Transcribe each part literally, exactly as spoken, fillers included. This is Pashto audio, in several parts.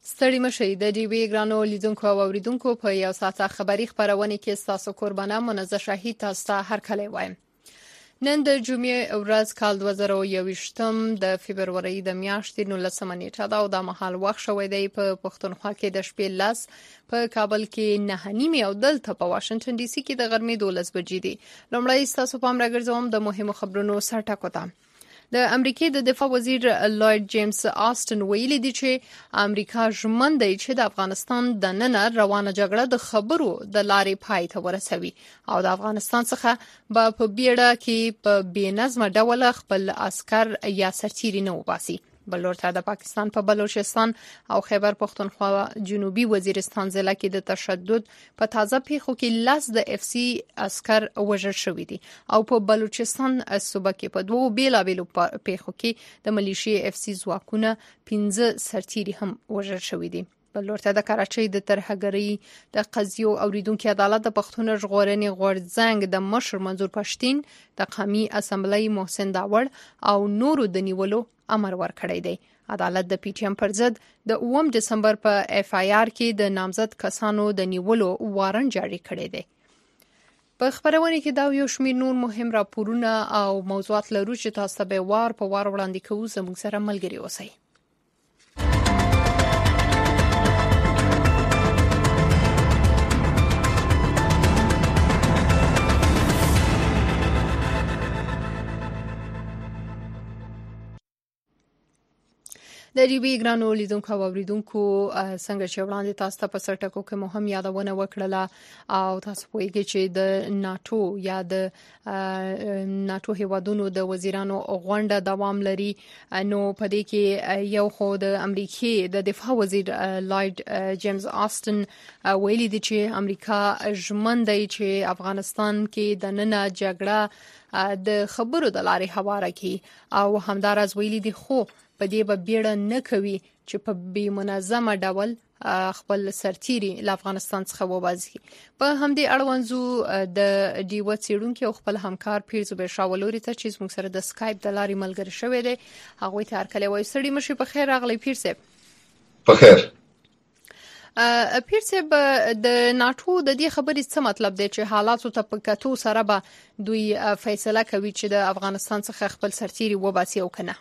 ستړي مشئ د ډي وی ګرانو لیدونکو او اوریدونکو په یو ساعته خبری خبرونه کې تاسو قربانه منزه شاهي تاسو هر کله وایم. نن د جمعې ورځ کال دوه زره او یوویشتم د فبرवरी د میاشتې نولسمه نیټه دا او د مهال وخت شوې دی په پښتونخوا کې د شپې لس په کابل کې نه نیمه او دلته په واشنگټن ډي سي کې د غرمې دولس بجې دي. لومړی تاسو پام راګرځوم د مهمو خبرونو سرټکو ته. د امریکای د دفاع وزیر لوید جیمز آستن ویلي دی چې امریکا ژمن دی چې د افغانستان د نن روانه جګړه د خبرو د لارې پای ته ورسوي او د افغانستان څخه به په بیړه کې په بېنظمه ډول خپل عسكر یا سرتیري نه وباسي. بل ورته د پاکستان په بلوچستان او خیبر پختونخوا جنوبي وزیرستان ضلع کې د تشدد په تازه پیښو کې لاس د اف سی عسكر وژل شوی دي او په بلوچستان صوبه کې په دوه بیلابېلو پیښو کې د ملیشیا اف سی ځواکونه پنځه سرتیري هم وژل شوی دي. بل ورته د کراچۍ د ترهګرۍ د قضیو اوریدونکو عدالت د پښتون ژغورنې غورځنګ د مشر منظور پښتين د قومي اسمبلی محسن داوړ او نورو د نیولو امر ورکړی دی. عدالت د پی ټی ایم پر ضد د اووم دسمبر په اف آی آر کې د نامزد کسانو د نیولو وارنټ جاری کړی دی. په خبرونه کې دا یو شمېر نور مهم راپورونه او موضوعات لرو چې تاسو به وار په وار وړاندې کوو. زموږ سره ملګري اوسئ. د ډي وی ګرانو لیدونکو او اوریدونکو څنګه چې وړاندې تاسو ته په سرټکو کې مهم یادونه وکړه او تاسو پوهیږئ چې د ناتو یا د ناتو هیوادونو د وزیرانو غونډه دوام لري. نو په دې کې یو خو د امریکای د دفاع وزیر لوید جیمز آستن ویلي دی چې امریکا ژمن دی چې افغانستان کې د نن جګړه د خبرو د لارې هواره کی او همدارس ویلي دی خو په دې به بیړه نه کوي چې په بې منظمه ډول خپل سرتیري له افغانستان څخه وباسي. په همدې اړوند د ډیو څېړونکو او خپل همکار پیرزو بشاولوري ته چې موږ سره د سکایپ د لارې ملګری شوی دی هغه ته هر کله وایي سړي مشي په خیر راغلی پیرسه. په خیر. پیرسه د ناتو د دې خبرې څه مطلب دی چې حالاتو ته په کتو سره به دوی فیصله کوي چې د افغانستان څخه خپل سرتیري وباسي او کنه؟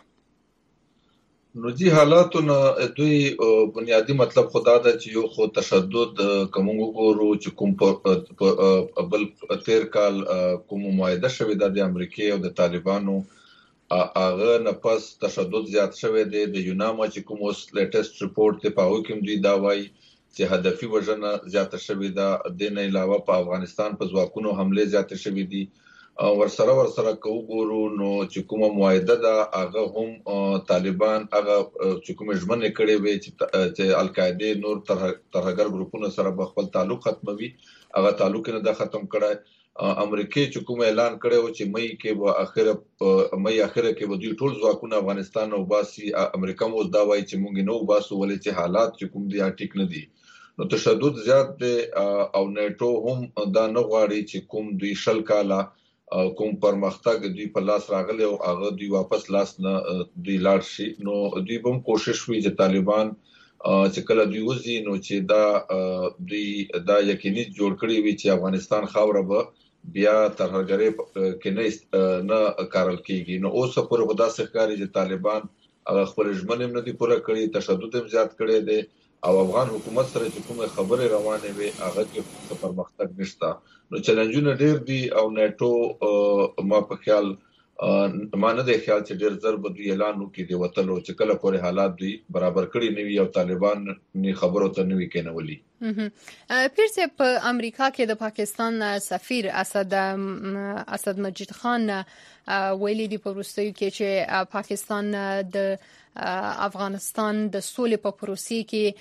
نو دي حالاتو نه دوی بنیادی مطلب خدا ده چې یو خو تشدد کوم وګورو چې کوم په بل تیر کال کوم معاهده شوې ده د امریکای او د طالبانو هغه نه پس تشدد زیات شوی دی. د یوناما چې کوم اوس لیټیسټ ریپورت ته په حکم دی دا وایي چې هدفي وژنه زیات شوې ده. د نه علاوه په افغانستان په ځواکونو حمله زیات شوې دي. ورسره ورسره کو ګورو نو چې کومه معاهده ده هغه هم طالبان هغه چې کومه ژمنه کړې وي چې القاعده نور ترهګر ګروپونو سره به خپل تعلق ختموي هغه تعلق نه ده ختم کړی. امریکای چې کوم اعلان کړو چې مې کې به اخره مې اخره کې به دوی ټول ځواکونه افغانستان او باسي. امریکا مو دا وایي چې مونږ نه وباسو ولې چې حالات چې کوم دي ټیک نه دي. نو تشدد زیات دی او نیټو هم دا نه غواړي چې کوم دوی شل کاله کوم پرمختګ دوی په لاس راغلی او هغه دوی واپس لاس نه دوی لاړ شي. نو دوی به کوشش وکړي چې طالبان چې کله دوی وځي نو چې دا دوی دا یقیني جوړ کړي وي چې افغانستان خاوره به بیا ترهګرۍ کې نه نه کارل کیږي. نو اوس پر خدا ښکاري چې طالبان هغه خپل ژمنې نه دي پوره کړې، تشدد هم زیات کړی دی او افغان حکومت سره چې کومه خبره روانه وي هغه کې څه پرمختګ نشته. نو چیلنجونه ډېر دي او نیټو ما په خیال ما نه دی خیال چې ډېر زر به دوی اعلان وکړي د وتلو چې کله پورې حالات دوی برابر کړي نه وي او طالبان نه خبرو ته نه وي کېنولي. پیرسه په امریکا کې د پاکستان سفیر اسد اسد مجید خان ویلي دی په وروستیو کې چې پاکستان د افغانستان د سولې په پروسې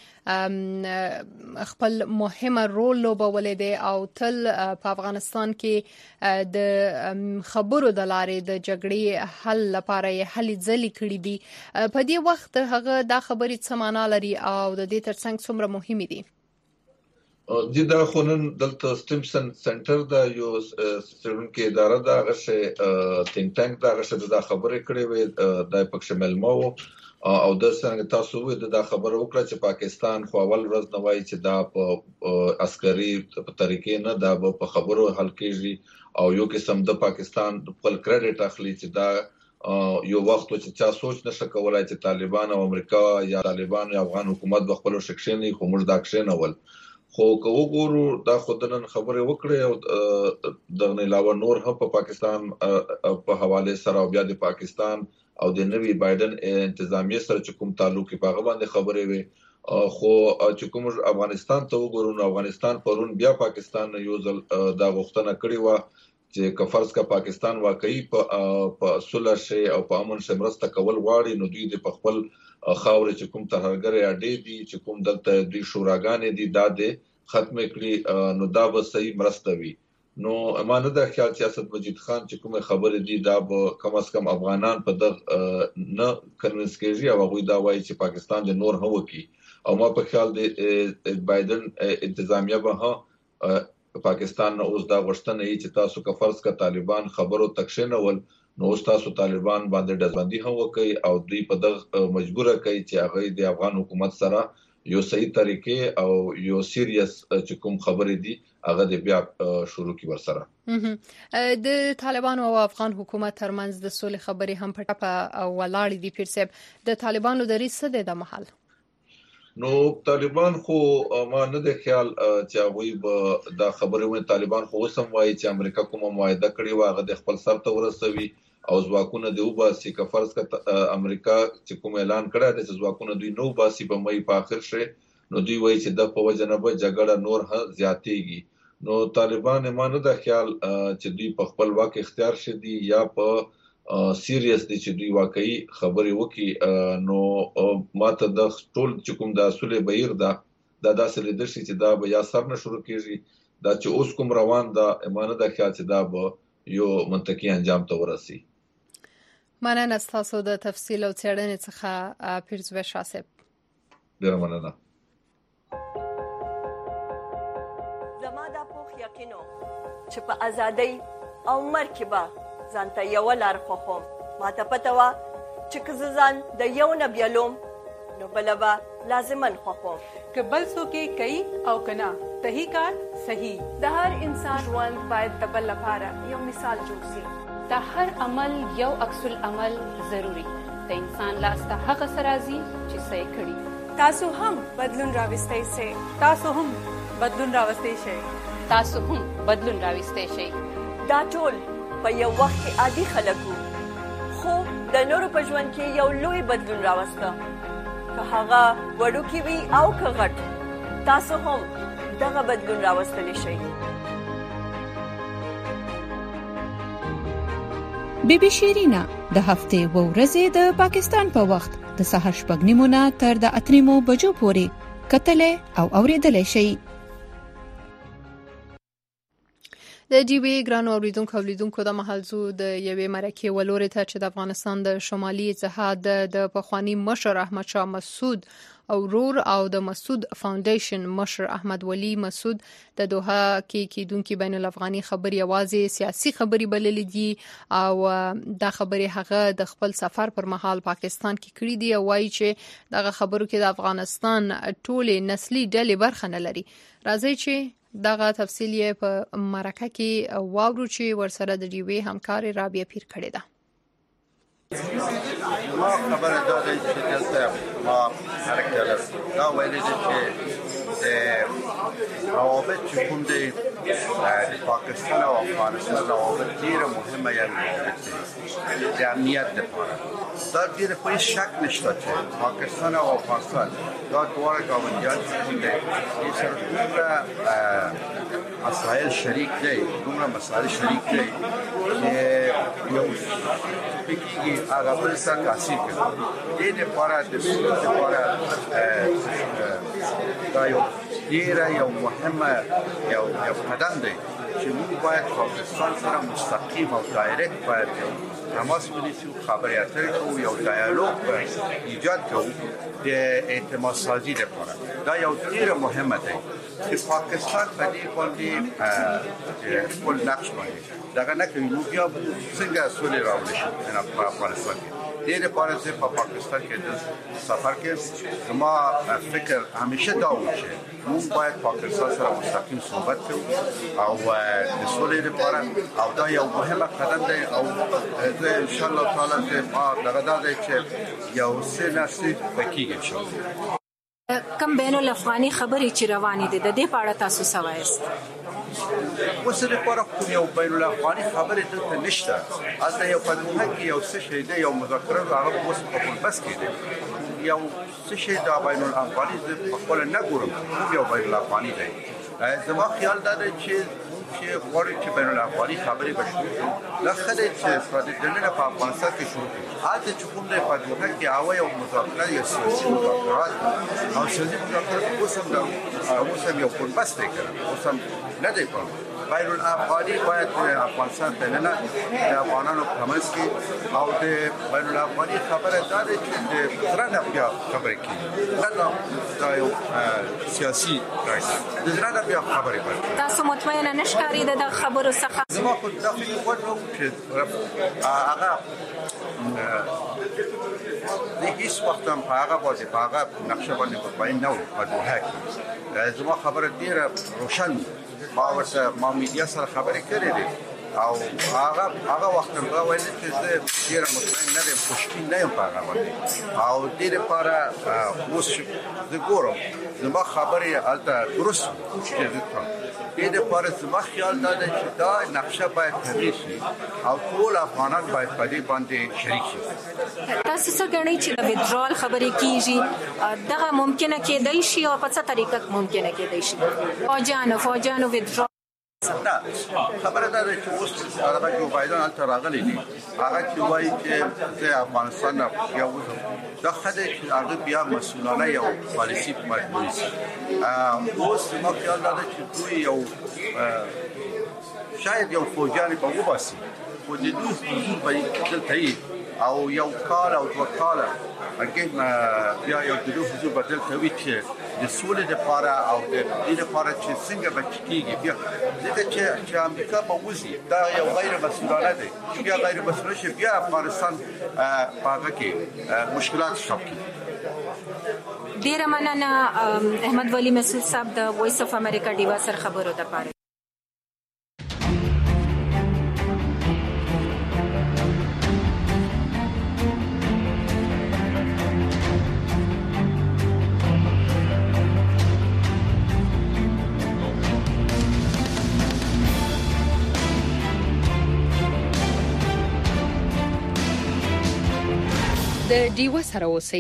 کې خپل مهمه رول لوبولې دی او تل په افغانستان کې د خبرو د لارې د جګړې حل لپاره یې هلې ځلې کړې دي. په دې وخت هغه دا خبرې څه معنا لري او د دې ترڅنګ څومره مهمې دي؟ د دا خونن دلته سټیمسن سنټر دا یو څېړونکو اداره دا غشه تینک ټانک دا غشه دا خبرې کړې وې د پښه ملمو او د څنګه تاسو وې د خبره وکړه چې پاکستان خو اول ورځ نه وایي چې دا په عسکري په طریقې نه دا په خبرو حل کېږي او یو قسم د پاکستان خپل کریډټ اخلي چې دا یو وخت چې چا سوچ نشه کولای چې طالبان او امریکا یا طالبان یا افغان حکومت به خپل شکشنې خو موږ دا کښنه ول خو کو وګورو دا خودنن خبره وکړه او د نه علاوه نور هم په پاکستان په حواله سره بیا د پاکستان او د نوی بایدن انتظامیه سره چې کوم تعلق په هغه باندې خبرې وي خو چې کوم افغانستان ته وګورو نو افغانستان پرون بیا پاکستان یو ځل دا غوښتنه کړې و چې کفرض کا پاکستان واقعي په صلح شي او په امن شمرسته کول غواړي نو دوی د خپل خاورې چې کوم ترهګر اډې دي چې کوم دلته دوی شوراګانې دي دا د ختم کړي نو دا به صحیح مرسته وي نو امانه د خیال سیاست مجید خان چې کومه خبره دي دا به کم از کم افغانان په دغه نه کنوینس کېږي او هغه دا وایي چې پاکستان د نور هو کی او ما په خیال د بایدن انتظامیه به پاکستان نو اوس دا غوښتنه یې چې تاسو که فرض کا طالبان خبرو تکشنول نو اوس تاسو طالبان باندې ډزبندي هم وکړي او دوی په دغه مجبوره کوي چې هغه د افغان حکومت سره یو صحیح طریقې او یو سیریس چې کوم خبرې دي هغه د بیا شروع کی ورسره د طالبانو او افغان حکومت ترمنځ د سولې خبرې هم په ټپه او ولاړې دي پیرسب د طالبانو د ریس څه د محل نو طالبان خو ما نه د خیال چې هغه به دا خبره وي طالبان خو سم وایي چې امریکا کومه معاهده کړې و هغه د خپل سر ته ورسوي او ځواکونه د وباسي که فرض کړه امریکا چې کوم اعلان کړی دی چې ځواکونه دوی نو باسي په مې په اخر شي نو دوی وایي چې د په وجنبه جګړه نور هم زیاتېږي نو طالبان ایمانه د خیال چې دوی په خپل واک اختیار شدي یا په سیریس دي چې دوی واقعي خبرې وکي نو ماته د ټول چې کوم د اصول بهیر دا د داسې لیدل شي چې دا به یا سر نه شروع کیږي دا چې اوس کوم روان دا ایمانه د خیال چې دا به یو منطقي انجام ته ورسي مننه تاسو د تفصیل او څېړنې څخه پیرزوی شاسب ډیر مننه زما د پوخ یقینو چې په ازادۍ او مرکبه ځانته یو لار خوخم ماته پته وا چې که ځان د یو نه بیلوم نو بلبا لازمن خوخم که بل څوک کوي او کنا صحیح کار صحیح د هر انسان ژوند باید د بل لپاره یو مثال جوړ شي د هر عمل یو عکس العمل ضروری د انسان لاس ته هغه سرازي چې صحیح کړي تاسو هم بدلون راوستئ شئ تاسو هم بدلون راوستئ شئ تاسو هم بدلون راوستئ شئ دا ټول په یو وخت کې عادي خلک خو د نورو په ژوند کې یو لوی بدلون راوسته که هغه وړوکی وي او که غټ تاسو هم دغه بدلون راوستلی شئ بی بی شیرینا د هفتې و ورځې د پاکستان په وخت د سهار شپږ نیمو نه تر د اته نیمو بجو پورې کتلې او اوریدلې شئ د جی بی ګران اوریدونکو اولیدونکو د محلزو د یوې مرکې ولوري ته چې د افغانستان د شمالي اتحاد د پخوانی مشر احمد شاه مسعود او رور او د مسعود فاونډیشن مشر احمد ولی مسعود د دوحه کې کیدونکو بین الافغاني خبري اوازې سیاسي خبري بللې دي او دا خبري هغه د خپل سفر پر مهال پاکستان کې کړې دي او وايي چې دغه خبرو کې د افغانستان ټولې نسلي ډلې برخه نه لري راځي چې دغه تفصیل یې په مرکه کې واورو چې ورسره د ډیوی همکار رابعه پیر کړې ده ما خبره داده چې دلته ما حرکت لرم دا ویلی دی چې روابط چې کوم دی د پاکستان او افغانستان روابط ډېره مهمه یعنې روابط دی د امنیت لپاره دا ډېره په هېڅ شک نشته چې پاکستان او افغانستان دا دواړه ګاونډیان چې کوم دی دې سره دومره مسایل شریک دی دومره مسایل شریک دی چې یو فکري هغه بل څه تاثیر کوي دې لپاره د سولې لپاره دا یو ډېره یو مهمه یو یو قدم دی چې موږ باید پاکستان سره مستقیم او دایرکټ باید یو تماس ونیسو خبرې اترې کوو یو ډایالوګ ایجاد کوو د اعتماد سازي لپاره دا یو ډېره مهمه دی چې پاکستان په دې باندې خپل نقش باندې دغه نه کوي نو بیا څنګه سولې راوړي شي په افغانستان کې دې لپاره چې په پاکستان کې د سفر کې زما فکر همیشه دا و چې موږ باید پاکستان سره مستقیم صحبت وکړو او د سولې لپاره او دا یو مهمه قدم دی او زه ان شاء الله تعالی چې ما دغه دا دی چې یو څه نشي پکېږي ان شاء الله. کم بین الافغاني خبرې چې روانې دي د دې په اړه تاسو څه وایست؟ اوس لپاره کوم یو بین الافغاني خبرې دلته نشته. اته یو په دغه کې یو څه شی دی، یو مذاکره هغه اوس په خپل بس کې دی. یو څه شی دا بین الافغاني په خپل نه ګورم کوم یو بین الافغاني دی. زما خیال دا دی چې چې غواړي چې بین الافغاني خبرې بشو لکه چې په دې ډول په افغانستان کې شروع کړي. اته چې کوم دی په دغه کې هغه یو مذاکره یو سیاسي مذاکرات او سیاسي مذاکرات اوس هم دا اوس هم یو خپل بس دی کړه اوس هم نه دی په بین الافغاني باید افغانستان ته نه د افغانانو په منځ کې او د بین الافغاني خبره دا ده چې د درنه بیا خبرې کوي نه دا یو سیاسي راځي د درنه بیا خبرې کوي. تاسو مطمئنه نشکاري د خبرو څخه؟ زما خو دا فکر وکړم چې هغه د هیڅ وخت هم هغه باندې هغه نقشه باندې مطمئن نه و په دوحه کې. زما خبره ډیره روشن ما ورته ما میډیا سره خبرې کړې دي او هغه هغه وخت هم دا ویل چې زه ډیره مطمئن نه یم، خوشبین نه یم په هغه باندې او دې لپاره اوس زه ګورم زما خبرې هلته درست چې زه کوم. دې لپاره زما خیال دا دی چې دا نقشه باید تغییر شي او ټول افغانان باید په دې باندې شریک شي. تاسو څه ګڼئ چې د ویډرال خبرې کیږي دغه ممکنه کېدای شي او په څه طریقه ممکنه کېدای شي؟ فوجانو فوجانو ویډرال نه خبره دا ده چې اوس هغه جو بایدن هلته راغلی دي هغه چې وایي چې زه افغانستان نه بیا وځم دا خدای چې هغه بیا مسؤلانه یو پالیسي مجبوري شي. اوس زما خیال دا ده چې دوی یو شاید یو فوجیان په وباسي خو د دوی حضور به دلته او یو کال او دوه کاله اګین بیا یو د دوی حضور به دلته وي چې د سولې لپاره او د دې لپاره چې څنګه بچیږي بیا ځکه چې چې امریکا په وځي دا یو غیر مسؤلانه دی چې بیا غیر مسؤل شي بیا افغانستان په هغه کې مشکلات شپ کړي. ډیره مننه احمد ولی مسعود صاحب د وایس اف امریکا ډیوا سره خبرو د پاره. د ډیوا سره اوسئ.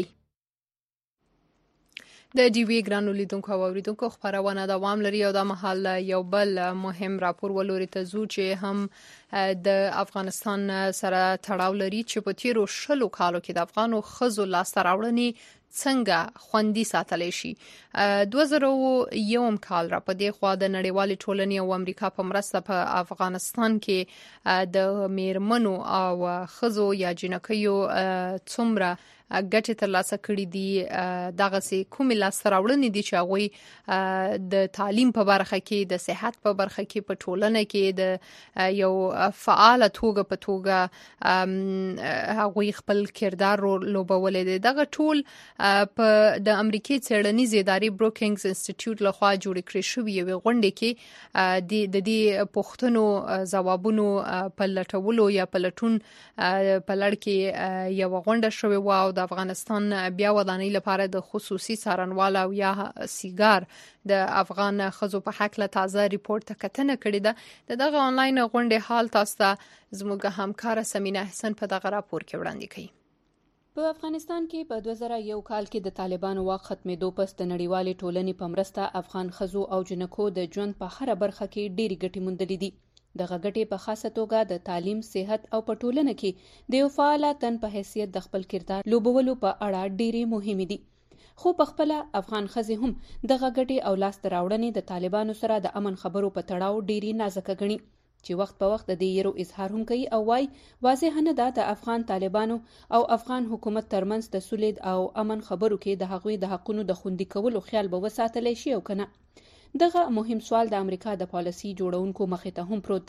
د ډیوی ګرانو لیدونکو او اوریدونکو خبرونه دوام لري او د محل یو بل مهم راپور ولوري ته زو چې هم د افغانستان سره تړاو لري چې په تیرو شلو کالو کې د افغانو خزو لاس راوړنې څنګه خوندي ساتلی شي. دوه زره یو کال را په دې خوا د نړیوالې ټولنې او امریکا په مرسته په افغانستان کې د میرمنو او خزو یا جنکیو څومره ګټه ترلاسه کړې دي دغه سي کومې لاس راوړنې دي چې هغه د تعلیم په برخه کې د صحت په برخه کې په ټولنه کې د یو فعال توګه په توګه هغه خپل کردار لوبولې دي. دغه ټول په د امریکای څېړنیز ادارې بروکینګز انسټیټیوټ لخوا جوړ کړی شوی یو غونډه کې د دې پوښتنو ځوابونو په لټولو یا په لټون په لړ کې یو غونډه شوی و او د افغانستان بیا ودانۍ لپاره د خصوصي څارنوال او یا سیګار د افغان خزو په حق له تازه ریپورت کتنه کړې ده. دغه آنلاین غونډه حال تاسو ته زموږ همکار سمینه احسن په دغه راپور کې وړاندې کړي. په افغانستان کې په دوه زره یو کال کې د طالبانو واک ختمېدو پس د نړیوالې ټولنې په مرسته افغان خزو او جنکو د ژوند په هر برخه کې ډېری ګټې موندلې دي. دغه ګټې په خاصه توګه د تعلیم، صحت او په ټولنه کې د یو فعال تن په حیثیت د خپل کردار لوبولو په اړه ډېری مهمې دي. خو په خپل افغان خزې هم دغه ګټې او لاس راوړنې د طالبانو سره د امن خبرو په تړاو ډېری نازکه ګڼي چې وخت په وخت د دې یرو اظهار هم کوي او وايي واضح نه ده د افغان طالبانو او افغان حکومت ترمنځ د سولې او امن خبرو کې د هغوی د حقونو د خوندي کولو خیال به وساتلی شي او کنه. دغه مهم سوال د امریکا د پالیسي جوړونکو مخې ته هم پروت دی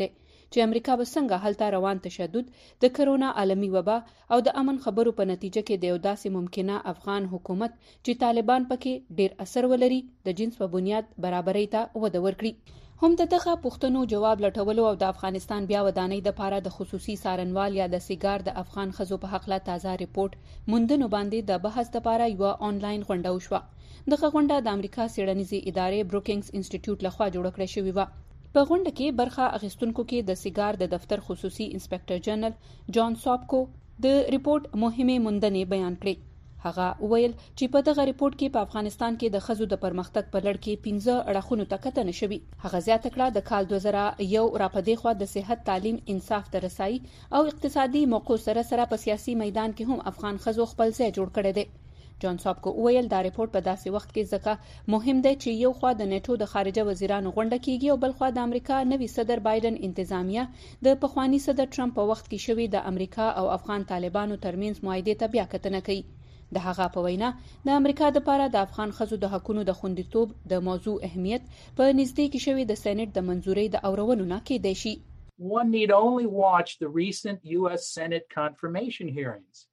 چې امریکا به څنګه هلته روان تشدد د کرونا عالمي وبا او د امن خبرو په نتیجه کې د یو داسې ممکنه افغان حکومت چې طالبان پکې ډیر اثر ولري د جنس په بنیاد برابرۍ ته وده ورکړي. هم د دغه پوښتنو جواب لټولو او د افغانستان بیا ودانۍ د پاره د خصوصي سارنوال یا د سیګار د افغان خزو په حق لا تازه ریپورت موندنو باندې د بحث لپاره یو آنلاین غونډه وشوه. دغه غونډه د امریکا څېړنیزې ادارې بروکینګز انسټیټیوټ لخوا جوړه کړې شوې وه. په غونډه کې برخه اخیستونکو کې د سیګار د دفتر خصوصي انسپکټر جنرال جان ساپکو د ریپورت مهمه موندنې بیان کړې. هغه ویل چې په دغه ریپورت کې په افغانستان کې د خزو د پرمختګ په لړ کې پنځه اړخونو ته کتنه شوې. هغه زیاته کړه د کال دوه زره یو راپدې خوا د صحت، تعلیم، انصاف ته رسایي او اقتصادي موقع سره سره په سیاسي میدان کې هم افغان خزو خپل ځای جوړ کړی دی. جان ساپکو ویل دا ریپورت په داسې وخت کې ځکه مهم دی چې یو خوا د نیټو د خارجه وزیرانو غونډه کیږي او بل خوا د امریکا نوي صدر بایدن انتظامیه د پخوانی صدر ټرمپ په وخت کې شوی د امریکا او افغان طالبانو ترمنځ معاهده ته بیا کتنه کوي. د هغه په وینا د امریکا د پاره د افغان خزو د حقونو د خوندیتوب د موضوع اهمیت په نږدې کې شوی د سېنات د منځوري د اورونو نه کېدای شي. One need only watch the recent U S Senate confirmation hearings.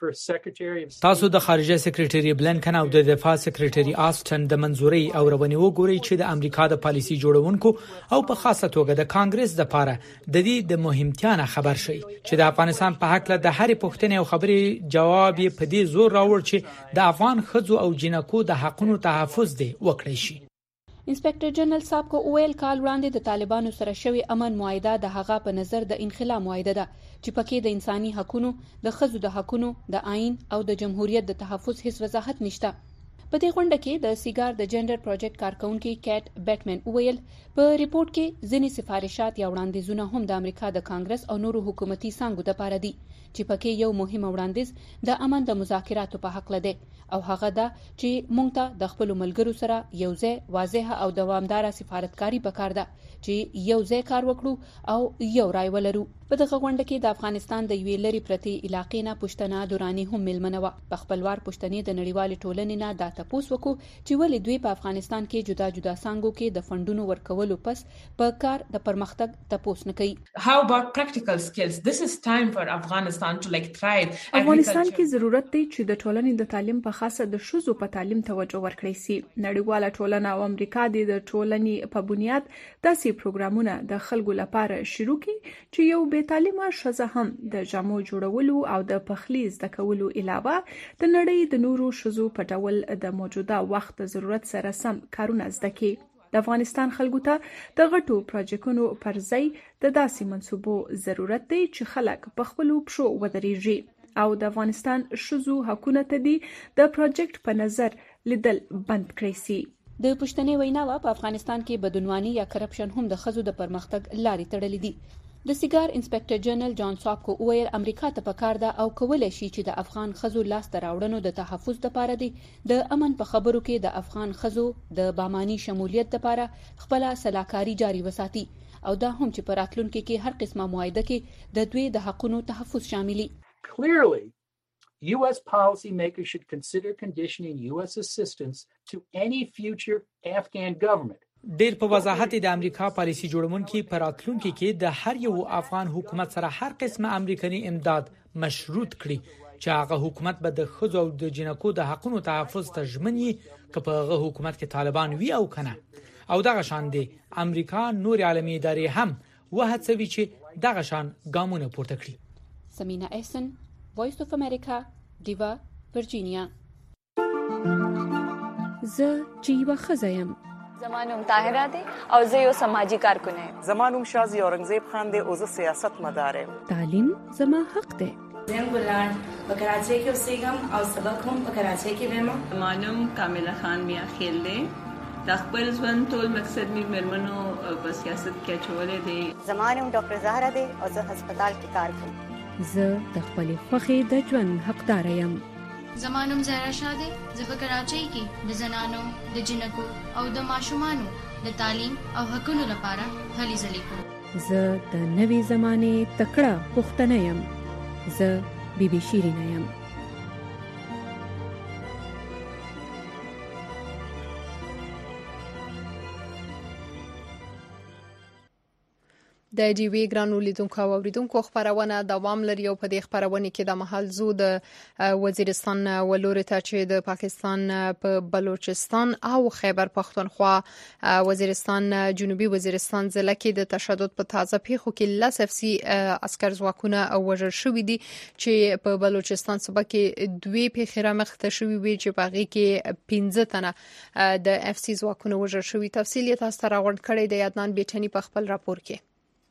تاسو د خارجه سکرټری بلنکن او د دفاع سکرټری آسټن د منځوري او رواني وګوري چې د امریکا د پالیسي جوړونکو او په خاصه توګه د کانګرس د لپاره د دې د مهمتیا نه خبر شي چې د افغانستان په حق له د هرې پوښتنې او خبرې جواب په دې زور راوړ چې د افغان خزو او جنکو د حقونو تحفظ دی وکړي شي. انسپکټر جنرال صاحب کو ویل کال وړاندې د طالبانو سره شوی امن معاهده د هغه په نظر د انخلا معاهده ده چې پکې د انساني حقوقو، د خزو د حقوقو، د آئین او د جمهوریت د تحفظ هیڅ وضاحت نشته. په دې غونډه کې د سیګار د جندر پروجیکټ کارکونکي کیټ بیټمن ویل په ریپورت کې ځینې سفارشات یا وړاندیزونه هم د امریکا د کانګرس او نورو حکومتي څانګو لپاره دي چې پکې یو مهم وړاندیز د امن د مذاکراتو په حق لده او هغه دا چې مونږ ته د خپل ملګرو سره یو ځای واضح او دوامدار سفارتکاری پکار ده چې یو ځای کار وکړو او یو رای ولرو. په دغه غونډه کې د افغانستان د یوې لري پرتی علاقې نه پښتنه دوراني هم ملمنه و. په خپلوار پښتنې د نړیوال ټولنې نه د تاسو وکړو چې ولې دوی په افغانستان کې جدا جدا څنګه کې د فندونو ورکولو پس په کار د پرمختګ تاسو نه کوي. How about practical skills? This is time for Afghanistan to like thrive. افغانستان کې ضرورت دی چې د ټولنې د تعلیم په خاصه د شوزو په تعلیم توجه ورکړي سي. نړیواله ټولنه او امریکا د ټولنې په بنیاد داسې پروګرامونه د خلکو لپاره شروع کړي چې یو به تعلیمه شزه هم د جامو جوړولو او د پخلی زده کولو علاوه د نړۍ د نورو شزو په ډول د موجوده وخت ضرورت سره سم کارونه زده کړي. د افغانستان خلکو ته د غټو پروژیکټونو پر ځای د داسې منصوبو ضرورت دی چې خلک په خپل پښو ودرېږي او د افغانستان شزو حقوقو ته دي د پروجیکټ په نظر لیدل بند کړی سي. د پښتنې وینا په افغانستان کې بدعنواني یا کرپشن هم د خزو د پرمختګ لارې تړلې دي. د سیګار انسپکټر جنرال جان ساپکو ویل امریکا ته پکار ده او کولای شي چې د افغان خزو لاس ته راوړنو د تحفظ لپاره دي د امن په خبرو کې د افغان خزو د باماني شمولیت لپاره خپل سلاکاري جاري وساتي او دا هم چې په راتلونکي کې هر قسمه معاهده کې د دوی د حقوقو تحفظ شاملي. Clearly, U S policymakers should consider conditioning U S assistance to any future Afghan government. ډیر په وضاحت د امریکا پالیسي جوړونکي پر راتلونکي کې د هر یو افغان حکومت سره هر قسمه امریکایي امداد مشروط کړي چې هغه حکومت به د خزو او د جنکو د حقوقو تحفظ ته ژمني که په هغه حکومت کې طالبان وي او کنه او دغه شان دي امریکا نور عالمي ادارې هم وهڅوي چې دغه شان ګامونه پورته کړي. سمینا احسن، وایس اف امریکا، دیوا، ورجینیا. زه جیوا خزایم. زمانوم طاهره دی او زه یو سماجی کارکون یم. زمانوم شازی اورنګزیب خان دی او زه سیاست مدار یم. تعلیم زما حق دی. زم ګلان په کراچۍ کې اوسېږم او سبق هم په کراچۍ کې وایم. زمانوم کامله خان میا خیل دی. د خپل ژوند ټول مقصد می مرمنو په سیاست کې چولې دی. زمانوم ډاکټر زهرا دی او زه هسپتال کې کار کوم. زه د خپل خوخي د ژوند حقدار یم. زمانوم زهرا شاده زه په کراچۍ کې د زنانو د جنکو او د ماشومانو د تعلیم او حقوقو لپاره هلې ځلې کوم. زه د نوې زمانه تکړه پښتنه یم. زه بیبي شیرینه یم. د ډیوی ګرانو لیدونکو او اوریدونکو خبرونه دوام لري او په دې خبرونه کې د محل زو د وزیرستان ولوري ته چې د پاکستان په بلوچستان او خیبر پختونخوا وزیرستان جنوبي وزیرستان ضلع کې د تشدد په تازه پیښو کې لاس اف سی عسكر ځواکونه وژل شوې دي چې په بلوچستان صوبه کې دوی پیښې رامخته شوې وي چې په هغه کې پنځه تنه د اف سی ځواکونه وژل شوې. تفصیل یې تاسو ته راوړل کړی دی عدنان بیٹنی په خپل راپور کې.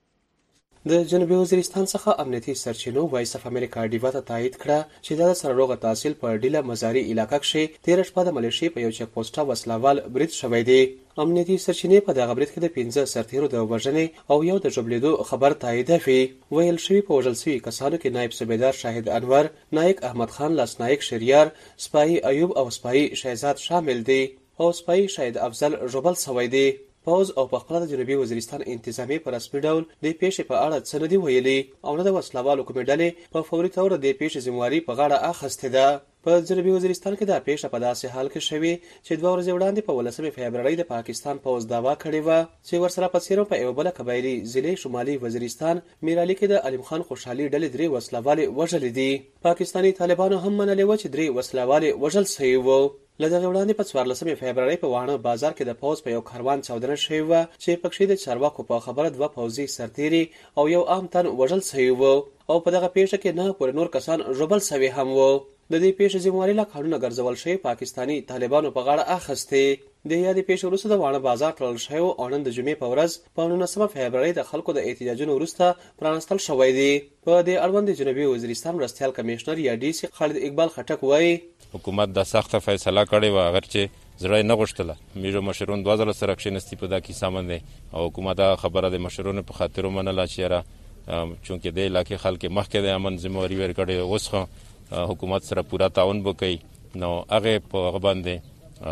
د جنوبي وزیرستان څخه امنیتي سرچینو وایس اف امریکا ډیوا ته تایید کړه چې د سرروغه تحصیل په ډیله مزاري علاقې کې تیر شپه د ملیشي په یو چک پوسټه وسلوال برید شوی دی. امنیتي سرچینې په دغه برید کې د پنځه سرتیرو د وژنې او یو د جبلیدو خبر تاییدوي. ویل شوی په وژل شوي کسانو کې نائب صوبیدار شاهد انور، نایک احمد خان لاسنایک شریار، سپاهی ایوب او سپاهی شهزاد شامل دي او سپاهی شاهد افضل جبل سوی دی. پوز او په خپل د جنوبي وزیرستان انتظامی پر رسمي ډول د پیښې په اړه څه نه دی ویلي او نه د وسلوالو کومې ډلې په فوري تور د پیښې ذمہواری په غاړه اخیستې ده. په جنوبي وزیرستان کې د پیښه په داسې حال کې شوې چې دوه ورځې وړاندې په ولسمې فبرवरी د پاکستان پوز داوا کړې و چې ورسره په سیرو په یو بل قبایلی ضلع شمالي وزیرستان میرالي کې د علیم خان خوشحالي ډلې درې وسلوال وژل دي. پاکستانی طالبانو هم منلې و چې درې وسلوال وژل شوي وو. لدغه وړاندې په څوارلسمې فبرवरी په وانه بازار کې د پوز په یو کاروان چاودنه شوی و چې پکې د چارواکو په خبره دوه پوزي سرتیري او یو عام تن وژل شوی وو او په دغه پیښه کې نه پر نور کسان ژوبل شوی هم وو. د دې پیښې ذمہواری لا قانون ګرځول شوی پاکستانی طالبانو په غاړه اخیسته. د یادې پیښې وروسته د وانه بازار تړل شوی او نن د جمعې په ورځ په نولسمه فبرवरी د خلکو د احتجاجونو وروسته پرانستل شوی دی. په دې اړوند جنوبي وزیرستان مرستيال کمشنر یا ډي سي خالد اقبال خټک وایي حکومت د سخت فیصله کړې و اگر چې زړه نه غوښتله میرو مشرون دوه ځله سره کښینستی په دا کې سامان دی او حکومت خبره د مشرون په خاطر منله چې را چونکه د علاقې خلک مخکې د امن ذمہواری ورکړي اوس خو حکومت سره پورا تعاون وکړي نو هغه په باندې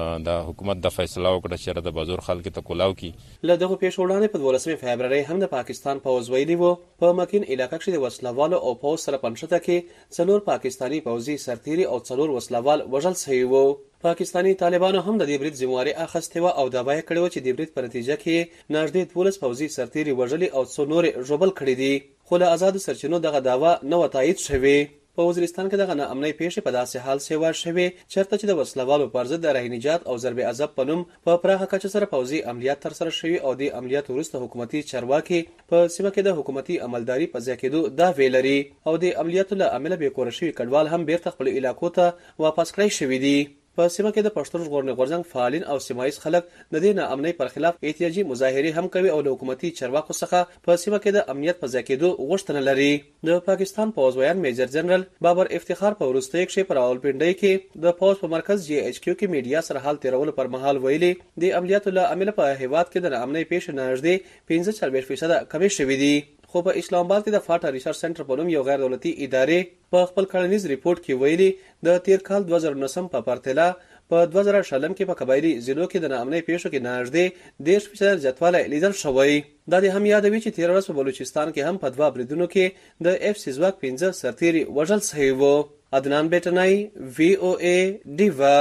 د حکومت د فیصله وکړه چې د بازار خلک ته کولاو کی. له دغه پیښو وړاندې په دولسمې فبرवरी هم د پاکستان پوز ویلي وو په مکین علاقې کې د وسلوالو او پوز سره پنځه کې څلور پاکستانی پوزي سرتیري او څلور وسلوال وژل شوي وو. پاکستانی طالبانو هم د دې برید ذمہواری اخیسته و او دعوی کړې و چې د برید په نتیجه کې نږدې دولس پوزي سرتیري وژلي او څو نور ژوبل کړي دي خو له آزاد سرچینو دغه دعوه نه و تایید شوی. په وزیرستان کې دغه ناامنۍ پیښې په داسې حال سیوا شوې چرته چې د وسلوالو پر ضد د رهینجات او ضرب عذاب په نوم په پراخه کچه سره پوځي عملیات تر سره شوي او د عملیات وروسته حکومتي چارواکي په سیمه کې د حکومتي عملداري په ځکېدو دا ویلري او د عملیاتو له عمله به کور شوي کډوال هم بیرته خپل علاقو ته واپس کړی شوي دي. په سیمه کې د پښتون ژغورنې غورځنګ فعالین او سیمایي خلک د دې ناامنۍ پر خلاف احتجاجي مظاهرې هم کوي او د حکومتي چارواکو څخه په سیمه کې د امنیت په ځکېدو غوښتنه لري. د پاکستان پوز ویان میجر جنرال بابر افتخار په وروستۍ کې پر راولپنډۍ کې د پوز په مرکز جی ایچ کیو کې میډیا سره حال تیرولو پر مهال ویلي د عملیاتو له عمله په هیواد کې د ناامنۍ پیښې نږدې پنځه څلوېښت فیصد کمې شوې دي. خو په اسلام آباد کې د فاټا ریسرچ سنټر په نوم یو غیر دولتي ادارې په خپل کړنیز ریپورت کې ویلي د تیر کال دوه زره نهم په پرتله په دوه زره شلم کې په قبایلی ضلعو کې د ناامنۍ پیښو کې نږدې دېرش فیصد زیاتوالی لیدل شوی. دا د هم یادوي چې تیر ورځ په بلوچستان کې هم په دوه بریدونو کې د اف سی ځواک پنځه سرتیري وژل شوي وو. عدنان بیٹنای وی او ای ډیوا.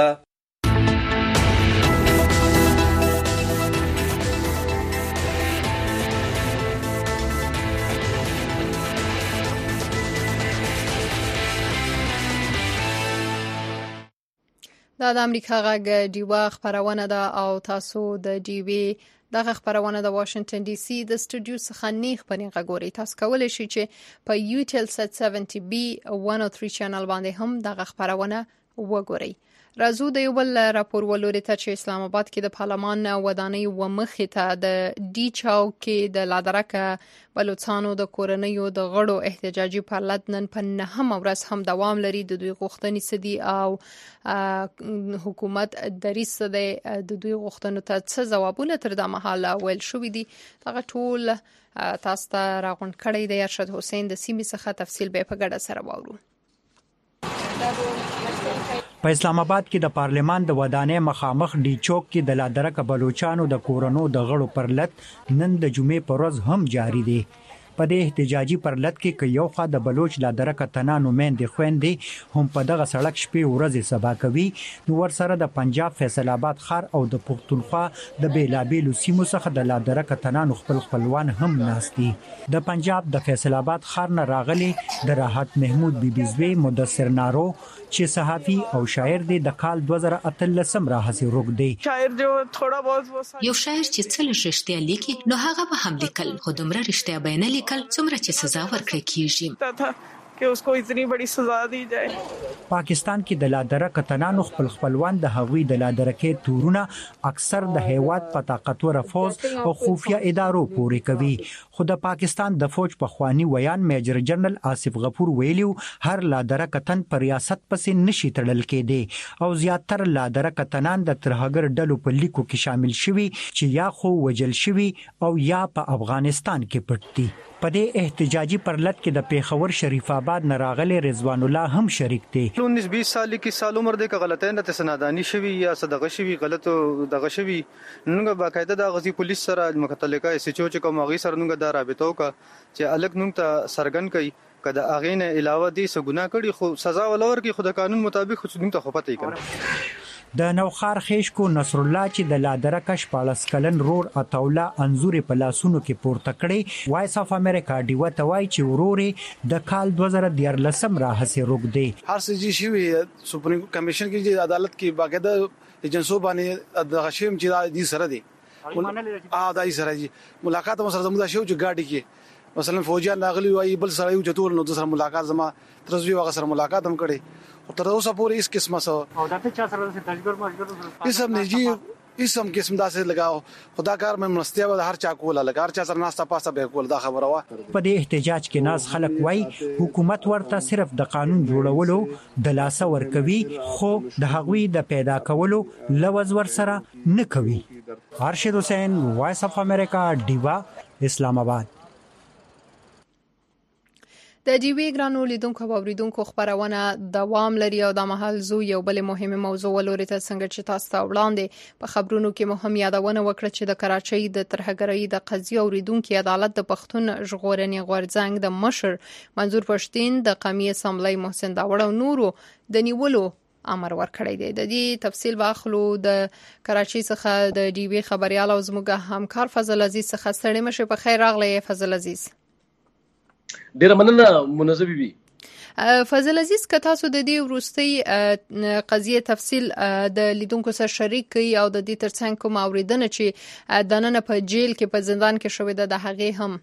دا د امریکا غږ ډیوا خبرونه ده او تاسو د ډیوی دغه خبرونه د واشنگټن ډي سي د سټوډیو څخه نیغ پنې غوړي. تاسو کولای شئ چې په یو ټل سټ سبعین بي مية وثلاثة چینل باندې هم دغه خبرونه وګورئ. راځو د یو بل راپور ولوري ته چې اسلام آباد کې د پارلمان ودانۍ و مخې ته د ډي چاو کې د لادرکه بلوچستانو د کورنیو د غړو احتجاجي فعالیت نن په نهم ورځ هم دوام لري. د دوی غوښتنې سدي او حکومت دریس د دوی غوښتنو ته څه ځوابونه تر دا مهاله ویل شوې دي. هغه ټول تاسو ته راغونډ کړی دی ارشد حسین د سیمې څخه. تفصیل به په ګډه سره واورو. په اسلام آباد کې د پارلمان د ودانۍ مخامخ ډي چوک کې د لادرکه بلوچستانو د کورونو د غړو پرلت نن د جمعې پر ورځ هم جاری دی. په دې احتجاجي پرلط کې ک یو خوا د بلوچ لا درکه تنانو مېندې خويندې هم په دغه سړک شپې ورځې سبا کوي، نو ورسره د پنجاب فیصل آباد ښار او د پښتونخوا د بیلابیلو سیمو څخه د لا درکه تنانو خپل خپلوان هم ناستي. د پنجاب د فیصل آباد ښار نه راغلي د راحت محمود بیبیزوی مدثر نارو چې صحافي او شاعر دی د کال دوه زره اتلسم راهسي روک دی. شاعر جو تھوڑا بہت یو شاعر چې څه لږ رښتیا لیکي نو هغه به هم لیکل، خو دومره رښتیا به نه لیکل څومره چې سزا ورکړل کیږي कि उसको इतनी बड़ी सजा दी जाए. پاکستان کې د لادرکه تنانو خپل خپلوان د هغوی د لادرکه تورونه اکثر د هیواد په طاقتور فوج او خفیه ادارو پورې کوي، خو د پاکستان د فوج په خوانی ویان میجر جنرال آصف غفور ویلیو هر لادرکه تن پر ریاست پسې نشي تړل کېدی او زیاتره لادرکه تنان د ترهګر ډلو په لیکو کې شامل شوي چې یا خو وجل شوي او یا په افغانستان کې پټ دي. په دې احتجاجي پرلط کې د پیښور شریف آباد نه راغلي رضوان الله هم شریک دي. उन्नीस बीस साल की साल उम्र दे غلطین ته سنادانی شوی یا صدقه شوی غلط دغه شوی نن باقاعده د غزي پولیس سره مختلقه اس چو چې کوم غي سره نن د رابطو کا چې الګ نن ته سرګن کوي کله اغه نه علاوه دي څه ګناه کړي خو سزا ولور کې خود قانون مطابق خو نن ته خو پته کوي. د نوخار خیشکو نصر الله چې د لادرکه شپاړس کلن رور اتولا انزور په لاسونو کې پورته کړي، وایس اف امریکا دیو ته وایي چې وروري د کال دوه زره دیارلسم راهسي روک دی. هر څه چې شوی سپریم کمیشن کې چې عدالت کې باقاعده ایجنسو باندې د غشیم چې د سره دی ا دای سره دی ملاقات مو سره زموږ شو چې گاډي کې مثلا فوجیان ناغلی وای بل سره یو چتور نو د سره ملاقات زما ترزوی وغه سره ملاقات هم کړي او تر اوسه پورې اس قسمه سو او دا ته چا سره د تجربه مشګر اسم نه جی اسم قسم داسې لگاو خدا کار مې منستیا و هر چا کوله لګار چا سره ناستا پاسه به کول دا خبره وا. په دې احتجاج کې ناز خلک وای حکومت ورته صرف د قانون جوړولو د لاسه ورکوي خو د هغوی د پیدا کولو لوز ور سره نه کوي. ارشد حسین، وایس اف امریکا، دیوا، اسلام آباد. د ډیوی ګرانو لیدونکو او اوریدونکو خبرونه دوام لري او د محل زو یو بل مهمه موضوع ولوري ته څنګه چې تاسو ته وړاندې په خبرونو کې مهم یادونه وکړه چې د کراچۍ د ترهګرۍ د قضیه اوریدونکو عدالت د پښتون ژغورنې غورځنګ د مشر منظور پښتين د قومي اسمبلی محسن داوړ او نورو د نیولو امر ورکړی دی. د دې تفصیل واخلو د کراچۍ څخه د ډیوی خبريال او زموږ همکار فضل عزیز څخه. ستړي مشه په خیر راغلی فضل عزیز. ډیر مننه منظبي بي. فضل عزیز که تاسو د دې وروستي قضیه تفصیل د لیدونکو سره شریک کړئ او د دې ترڅنګ کوم اوریدنه چې د نن په جیل کې په زندان کې شوې ده د هغه هم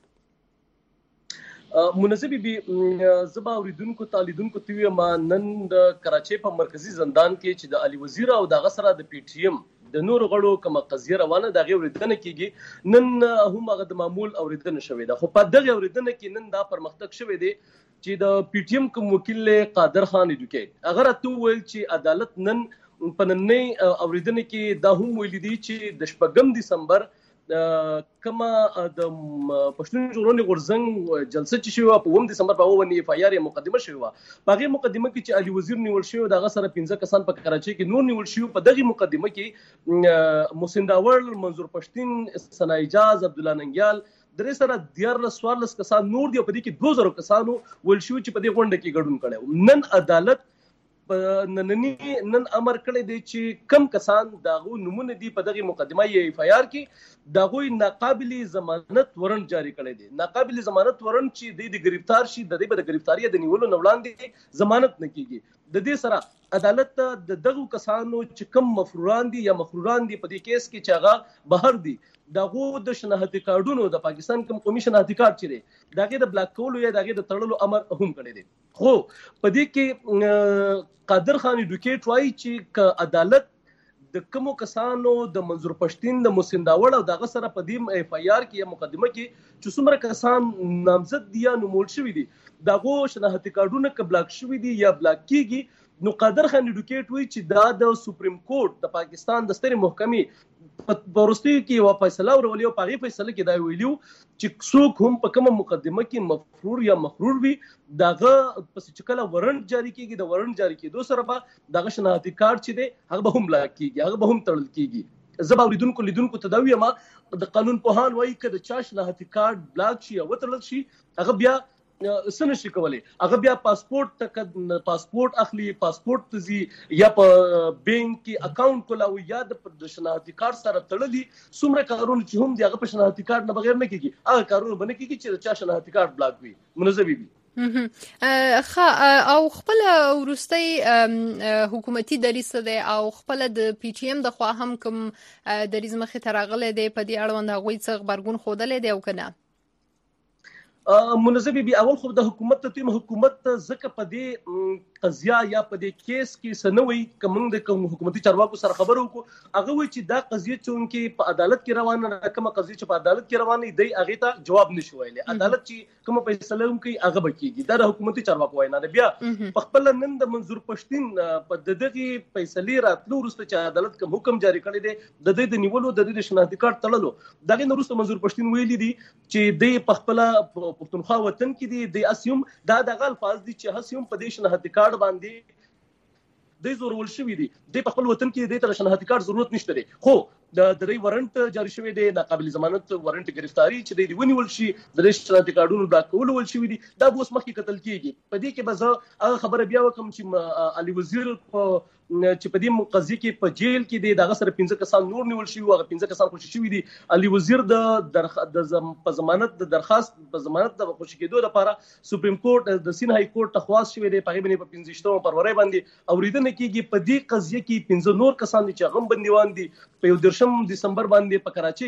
منظبي بي زبا اوریدونکو طالبونکو ته ما نن د کراچۍ په مرکزی زندان کې چې د علي وزیر او د غسر د پی ټی ایم د نور غړو کوم قضیه روانه د غوړ اوریدنه کیږي نن هم هغه د معمول اوریدنه شوې ده، خو په دغه اوریدنه کې نن دا پرمختګ شوې دی چې د پی ټی ایم کوم وکیل قادر خان ایډوکیټ هغه راته ویل چې عدالت نن په نننۍ اوریدنه کې دا هم ویل دي چې د شپږم دسمبر کما د پښتون ژغورنې غورځنګ جلسه چې شوه په اووم دسمبر په اووه اف آی آر مقدمه شوه. په هغه مقدمه کې چې علي وزیر نیول شو دغه سره پنځه کسان په کراچۍ کې نور نیول شو. په دغه مقدمه کې محسن داوړ، منظور پښتين، ثنا اجاز، عبد الله ننګیال درې سره دیارلس څوارلس کسان نور دی په دې کې دوه زره کسانو ول شو چې په دې غونډه کې ګډون کړي. نن عدالت نننی نن امر کړی دی چې کم کسان داغو نمونه دي په دغه مقدمه ای اف آی آر کې داغو ناقابل ضمانت ورن جاری کړی دی. ناقابل ضمانت ورن چې د گرفتار شي د دې په گرفتاری د نیولو نوړاندې ضمانت نه کیږي. د دې سره عدالت د دغه کسانو چې کم مفروران دي یا مفروران دي په دې کیس کې چې هغه بهر دي داغو د شناختی کارډونو د پاکستان کوم قومي شناختی کارت چره داغه د بلاک کولو یا داغه د تړلو امر هم کړی دی. خو په دې کې قادر خان ایډوکیټ وایي چې عدالت د کومو کسانو د منظور پښتين، د محسن داوړ او دغه سره په دې اف آی آر کې مقدمه کې چې څومره کسان نامزد دي یا نومول شوی دي داغو شناختی کارډونه ک بلاک شوی دي یا بلاک کیږي. نو قادر خان ایډوکیټ وایي چې دا د سپریم کورټ د پاکستان د ستري محکمې په ورستي کې یو فیصله ورولې او په هغه فیصله کې دا ویلو چې څوک هم په کومه مقدمه کې مفرور یا مخرور وي داغه پس چې کله ورنټ جاری کیږي د ورنټ جاری کېدو سره به دغه شناختی کارت چې دی هغه به هم لا کیږي هغه به هم تړل کیږي. زب اوریدونکو لیدونکو ته دا ویم د قانون پوهان وایي که د چا شناختی کارت بلاک شي او وتړل شي هغه بیا سن شي کولای هغه بیا پاسپورت ته پاسپورت اخلي پاسپورت ته زی یا په بانک کې اکاونټ کولاوي یا د شناختی کارت سره تړلي څومره کارونه چې هم دی هغه په شناختی کارت نه بغیر نه کیږي هغه کارونه باندې کیږي چې چا شناختی کارت بلاک وي منظمي وي خا او خپل ورستي حکومتي دریځ ده او خپل د پی ټی ایم د خوا هم کوم دریځ مخه ترغله ده په دې اړوند غوي څغ برګون خودلې دی او کنه منظمي بي اول خو د حکومت ته تیم حکومت زکه په دې قضیه یا په دې کیس کې سنوي کوم د کوم حکومتي چارواکو سره خبرو کو هغه وی چې دا قضیه چونکه په عدالت کې روانه کومه قضیه چې په عدالت کې روانه دی هغه ته جواب نشي ویلي عدالت چې کوم فیصله کوي هغه بکیږي دا د حکومتي چارواکو وینا ده بیا په خپل نن د منظور پښتين په دغه فیصله راتلو وروسته چې عدالت کوم حکم جاری کړی دی د دې د نیولو د دې شناختی کارت تړلو دغه وروسته منظور پښتين ویلي دي چې د په خپل پښتونخوا وطن کې دی د اسیوم دا د الفاظ دي چې اسیوم په دې شناختی کارت باندې د زورول شوی دی د خپل وطن کې د تر شناختی کارت ضرورت نشته دی خو د درې وارنټ جاری شوی دی ناقابل ضمانت وارنټ گرفتاری چې د ونیول شي د شناختی کارتونو بلاک کول ول شوی دی دا اوس مخکې قتل کیږي په دې کې به زه هغه خبره بیا وکم چې علي وزیر په چې په دې قضیه کې په جیل کې دی دغه سره پنځه کسان نور نیول شي او هغه پنځه کسان خوشی شوی دي علي وزیر د د په ضمانت د درخواست په ضمانت د خوشی کېدو لپاره سپریم کورټ د سین های کورټ تخواست شوی دی په غیبه په پنځه شتمه فروری باندې اوریدنه کیږي په دې قضیه کې پنځه نور کسان دي چې غم بندیوان دي په یو درشم دسمبر باندې په کراچۍ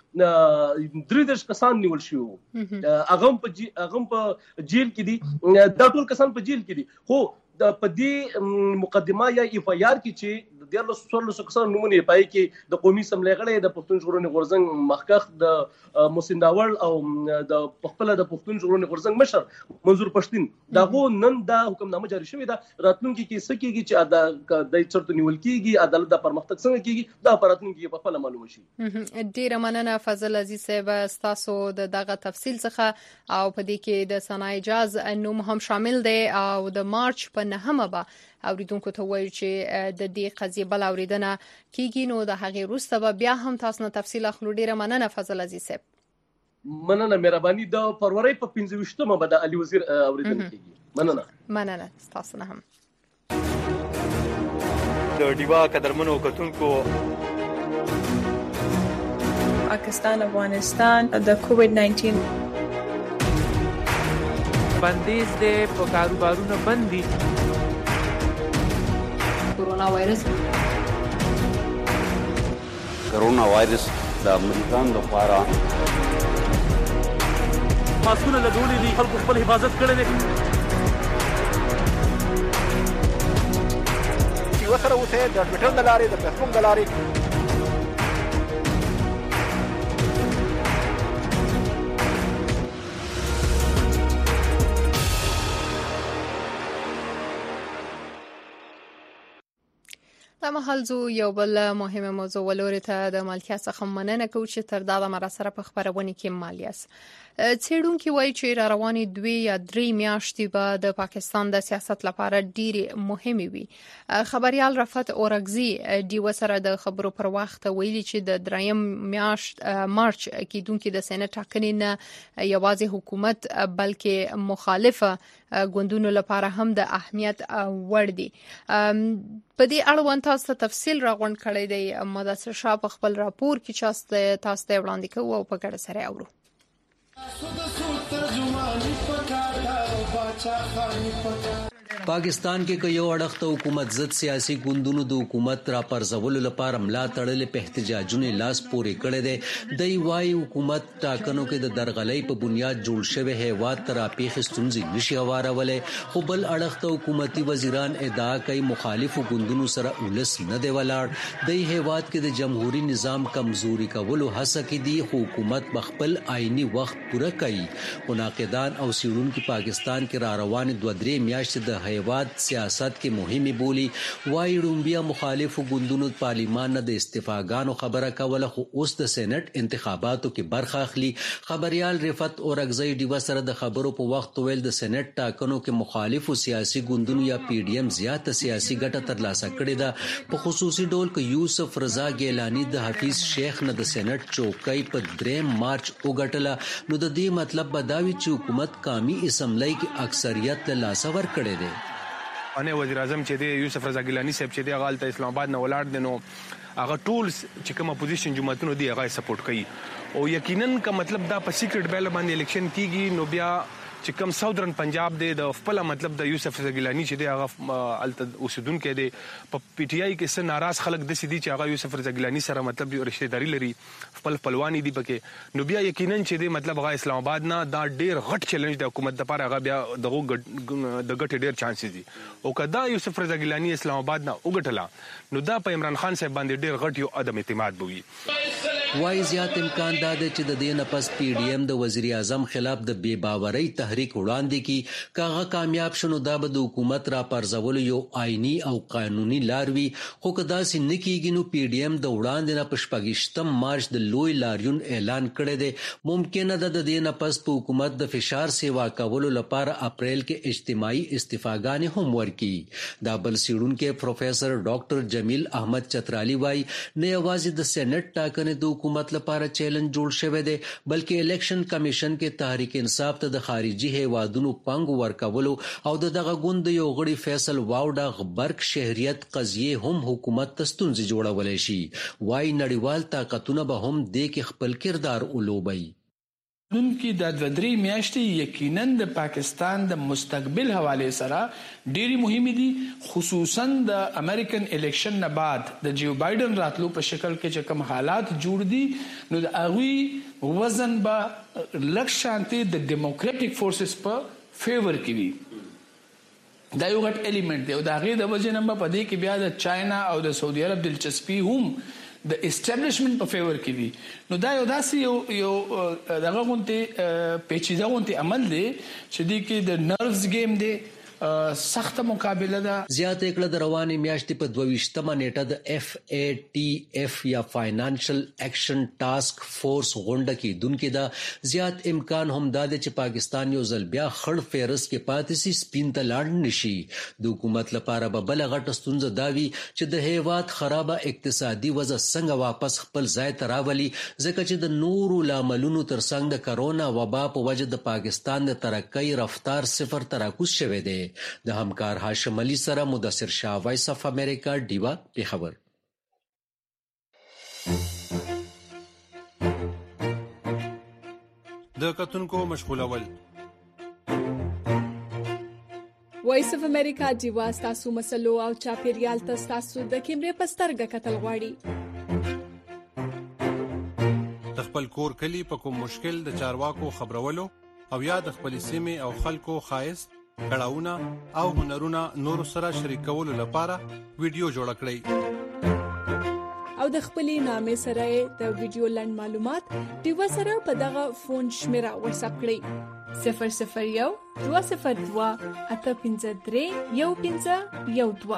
کې درې دش کسان نیول شو هغه په هغه په جیل کې دي دا ټول کسان په جیل کې دي خو د پدې مقدمه یا اف آی آر کې چې د دیارلس څوارلس کسان نمونه پای کې د قومي سملې غړي د پښتون ژغورنې غورځنګ مخکخ د مسنداول او د خپل د پښتون ژغورنې غورځنګ مشر منظور پښتين داغه نن دا حکمنامه جاری شوې ده راتلونکي کې سکیږي چې د چرته نیول کیږي عدالت د پرمختګ څنګه کیږي دا راتلونکي په خپل معلوم شي ډیر مننه فضل عزیز صاحب تاسو د دغه تفصیل څخه او په دې کې د ثنا اجاز نوم هم شامل دی او د مارچ په نهمه به اوریدونکو ته وایي چې د دې قضیه بل اوریدنه کیږي نو د هغې وروسته به بیا هم تاسو نه تفصیل اخلو ډیره مننه فضل عزیز صاحب مننه مهرباني د فروری په پنځه ویشتمه به د علي وزیر اوریدنه کیږي مننه مننه تاسو نه هم د ډیوا قدرمنو کتونکو پاکستان افغانستان د کووډ ناینټین بندیز د په کاروبارونو بندي کورونا وایرس کورونا وایرس د امریکان لپاره ماسکونه لګولې دي خلکو خپل حفاظت کړی دی چې وسره اوسه د ټویټر د لارې د فیسبوک د لارې دا مهال زو یو بل مهمه موضوع ولوري ته د مالکیت څخه مننه کوي چې تر دا مر سره په خبرونه کې مالیاس څېړونکو وایي چې را روانې دوی یا درې میاشتې به د پاکستان د سیاست لپاره ډېری مهمه وي خبريال رفعت اورغزي دی وسره د خبرو پر وخت ویلي چې د دریم میاشت مارچ کې دونکو د سېنات ټاکنې نه یوازې حکومت بلکې مخالفه ګوندونو لپاره هم د اهمیت وړ دي په دې اړوند تاسو تفصیل راغونډ کړی دی مدثر شاه په خپل راپور کې چاسته تاسو ته وړاندې کوو او په ګډه سره اورو پاکستان کې یو اړخته حکومت ضد سیاسي ګوندونو د حکومت را پرځولو لپاره ملا تړلې په احتجاجونه لاس پورې کړي دي د وايي حکومت ټاکنو کې د درغلۍ په بنیاد جوړ شوی هیواد تر اپیخ ستونزې نشي غوارولې خو بل اړخته حکومتي وزیران ادعا کوي مخالفو ګوندونو سره ولس نه دی ولاړ د هیواد کې د جمهوریت نظام کمزوري کولو هڅه کې دي حکومت بخپل آئینی وخت پوره کوي مناقدان او سیرون کې پاکستان کې را روان دوه درې میاشتې د د هیواد سیاست کې مهمه بولی. وايي رومبیا مخالفو ګوندونو پارلیمان نه د استعفاګانو خبره کوله خو اوس د سېنات انتخاباتو کې برخه اخلي. خبريال رفعت اورګزی ډیو سره د خبرو په وخت ویل د سېنات ټاکنو کې مخالفو سیاسي ګوندونو یا پی ډی ایم زیاته سیاسي ګټه ترلاسه کړې ده. په خصوصي ډول کې یوسف رضا ګیلانی د حفیظ شیخ نه د سېنات چوکۍ په دریم مارچ وګټله نو د دې مطلب بداوی چې حکومت قومي اسمبلی کې اکثریت له لاسه ورکړې ده. انه وزیر اعظم چې دی یوسف رضا ګیلانی صاحب چې دی غالته اسلام آباد نه ولاړ دي نو هغه ټول چې کوم اپوزیشن جماعتونو دی هغه سپورټ کوي او یقینا کا مطلب دا په سیکرټ بیل باندې الیکشن کیږي نو بیا چې کوم ساوثرن پنجاب دی د خپل مطلب د یوسف رضا ګیلانی چې دی هغه الته اوسیدونکو دی په پی ټی آی کې سره ناراض خلک د سیدي چې هغه یوسف رضا ګیلانی سره مطلب یو رشتہ داری لري خپل خپلوانی دی پکې نو بیا یقینا چې دی مطلب هغه اسلام آباد نه دا ډیر غټ چیلنج د حکومت لپاره هغه بیا دغه د غټ ډیر چانسز دي او کدا یوسف رضا ګیلانی اسلام آباد نه وګټلا نو دا په عمران خان صاحب باندې ډیر غټ یو عدم اعتماد بوي. وايي زیات امکان دا دی چې د دې نه پس پی ډی ایم د وزیر اعظم خلاف د بې باورۍ تحریک وړاندې کی کاغه کامیاب شنو دا به د حکومت را پرځول یو آئینی او قانوني لاروي خو کدا سي نکیږي نو پی ډی ایم د وړاندې نه پشپګشتم مارچ د لوی لاریون اعلان کړی دی. ممکنه ده د دې نه پس په حکومت د فشار سیوا کولو لپاره اپریل کې اجتماعي استعفاګانې هم ورکړي. دا بل سیړونکو پروفیسور ډاکټر جمیل احمد چترالی وايي نه یوازې د سېنات ټاکنې د حکومت لپاره چیلنج جوړ شوی دی بلکې الیکشن کمیشن کې تحریک انصاف ته د خارجي هیوادونو پنګ ورکولو او د دغه ګوند یو غړي فیصل واوډا غبرګ شهریت قضیه هم حکومت ته ستونزې جوړولای شي. وايي نړیوال طاقتونه به هم د کې خپل کردار ولوبي. نن کې د درې میاشتې یقینا د پاکستان د مستقبل حواله سره ډېری مهمه دي خصوصا د امریکن الیکشن نه بعد د جو بایدن راتلو په شکل کې چې کوم حالات جوړ دي نو د اغوی وزن به لک شانتي د ډیموکراټک فورسز په فیور کې وي دا یو غټ الیمنٹ دی او دا غي د وجه نمبر په دې کې بیا د چاینا او د سعودي عرب دلچسپي هم د اسټابلیشمنت په فیور کې وي نو دا یو داسې یو یو دغه غونته پیچیده غونته عمل دی چې دی کې د نروز گیم دی سخت مقابله ده. زیات کړه د رواني میاشتې په دویشتمه نیټه د اف ای ټی اف یا فاینانشل اکشن ټاسک فورس غونډه کې دونکو دا زیات امکان هم دا دی چې پاکستان یو ځل بیا خړ فیرس کې پاتې سي سپین ته لاړ نشي. د حکومت لپاره به بل غټه ستونزه دا وي چې د هیواد خرابه اقتصادي وضع څنګه واپس خپل ځای ته راولي ځکه چې د نورو لاملونو ترڅنګ د کرونا وبا په وجه د پاکستان د ترقۍ رفتار صفر ته راکوز شوی دی. د همکار هاشم علي سره مدثر شاه وایس اف امریکا ډیوا پیښور. د کتونکو مشغولول وایس اف امریکا ډیوا تاسو مسلو او چاپیریال تاسو د کیمرې پسترګه کتل غواړي د خپل کور کلی په کوم مشکل د چارواکو خبرولو او یا د خپل سیمه او خلکو خایست کړهونه او هنرونه نور سره شریکولو لپاره ویډیو جوړ کړئ او د خپلې نامې سره د ویډیو لاند معلومات ډیوا سره په دغه فون شمیره واتساپ کړئ صفر صفر یو دوه صفر دوه اته پنځه درې یو پنځه یو دوه.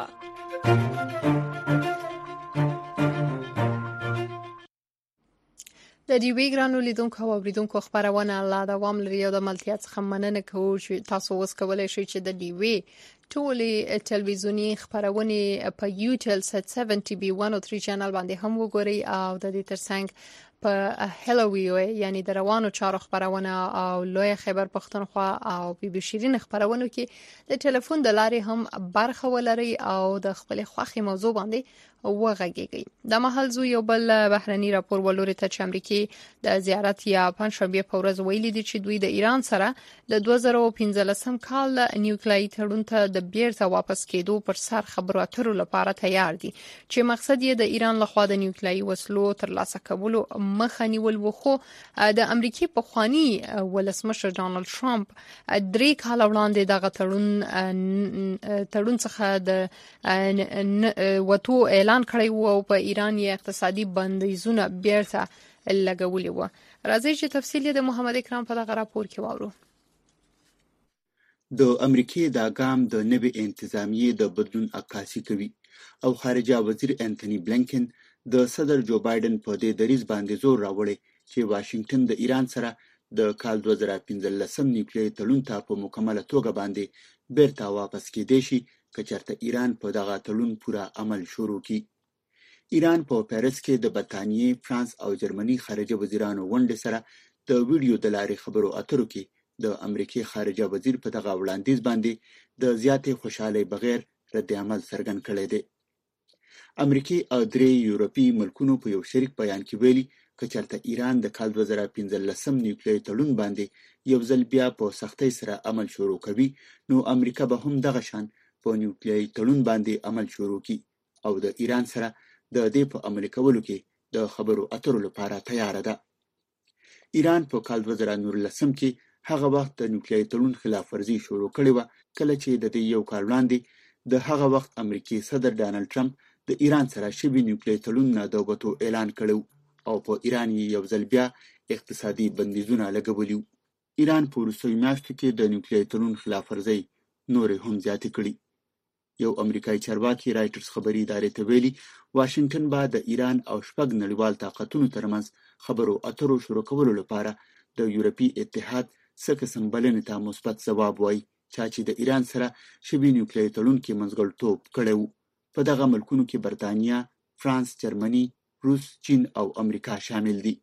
د دې ویګرانو لیدونکو او اوریدونکو خبرونه لا دوام لري او د ملتیا څخه مننه کوو چې تاسو اوس کولای شئ چې د دې وی ټولې ټلویزیونی خبرونه په یوټیل سات سبعه ټي بي مية وثلاثه چینل باندې هم وګورئ او د دې ترڅنګ په هلووی یعنی د روانو چارو خبرونه او لوی خبر پښتونخوا او بي بي شيرین خبرونه کې د ټلیفون د لارې هم برخه ولري او د خپل خوخي موضوع باندې وغږیږي. د محل زو یو بل بهرني راپور ولوري ته چې امریکای د زیارت یا پنځشنبه په ورځ ویلي دي چې دوی د ایران سره د دوه زره پنځلسم کال نیوکلیاي تړون ته د بیرته واپس کېدو پر سر خبرو اترو لپاره تیار دي چې مقصد یې د ایران لخوا د نیوکلیاي وسلو ترلاسه کولو مخه نیول و. خو د امریکای په خواني ولسمشر ډانلډ ټرمپ درې کال وړاندې دغه تړون تړون څخه د وټو اعلان کړی وو او په ایران یې اقتصادي بندیزونه بیرته لګولي وو. راځي چې تفصیل د محمد اکرام په دغه راپور کې واورو. د امریکای دا ګام د نوې انتظامیې د بدلون عکاسي کوي او خارجه وزیر انټونی بلینکن د صدر جو بایدن په دې دریځ باندې زور راوړی چې واشنگټن د ایران سره د کال دوه زره پنځلسم نیوکلیري تړون ته په مکمله توګه باندې بیرته واپس کېدی شي که چېرته ایران په دغه تړون پوره عمل شروع کړي. ایران په پاریس کې د برتانیې، فرانس او جرمني خارجه وزیرانو غونډې سره د ویډیو د لارې خبرو اترو کې د امریکای خارجه وزیر په دغه وړاندیز باندې د زیاتې خوشحالۍ بغیر رد عمل څرګند کړی دی. امریکای او درې یورپي ملکونو په یو شریک بیان کې ویلي که چېرته ایران د کال دوه زره پنځلسم نیوکلیري تړون باندې یو ځل بیا په سختۍ سره عمل شروع کوي نو امریکا به هم دغه شان په نیوکلیري تړون باندې عمل شروع کړي او د ایران سره د دې په عملي کولو کې د خبرو اترو لپاره تیار ده. ایران په کال دوه زره نولسم کې هغه وخت د نیوکلیري تړون خلاف ورزي شروع کړې وه کله چې د دې یو کال وړاندې د هغه وخت امریکایي صدر ډانلډ ټرمپ د ایران سره شوي نیوکلیري تړون نه د وبتو اعلان کړی او په ایران یې یو ځل بیا اقتصادي بندیزونه لګولي. ایران په وروستیو میاشتو کې د نیوکلیري تړون خلاف ورزۍ نورې هم زیاتې کړي. یو امریکایي چارواکي رایټرز خبري ادارې ته ویلي واشنګټن به د ایران او شپږ نړیوال طاقتونو ترمنځ خبرو اترو شروع کولو لپاره د یورپي اتحاد څه قسم بلنې ته مثبت ځواب وایي چا چې د ایران سره شوي نیوکلیري تړون کې منځګړیتوب کړی و. په دغه ملکونو کې برتانیا، فرانس، جرمني، روس، چین او امریکا شامل دي.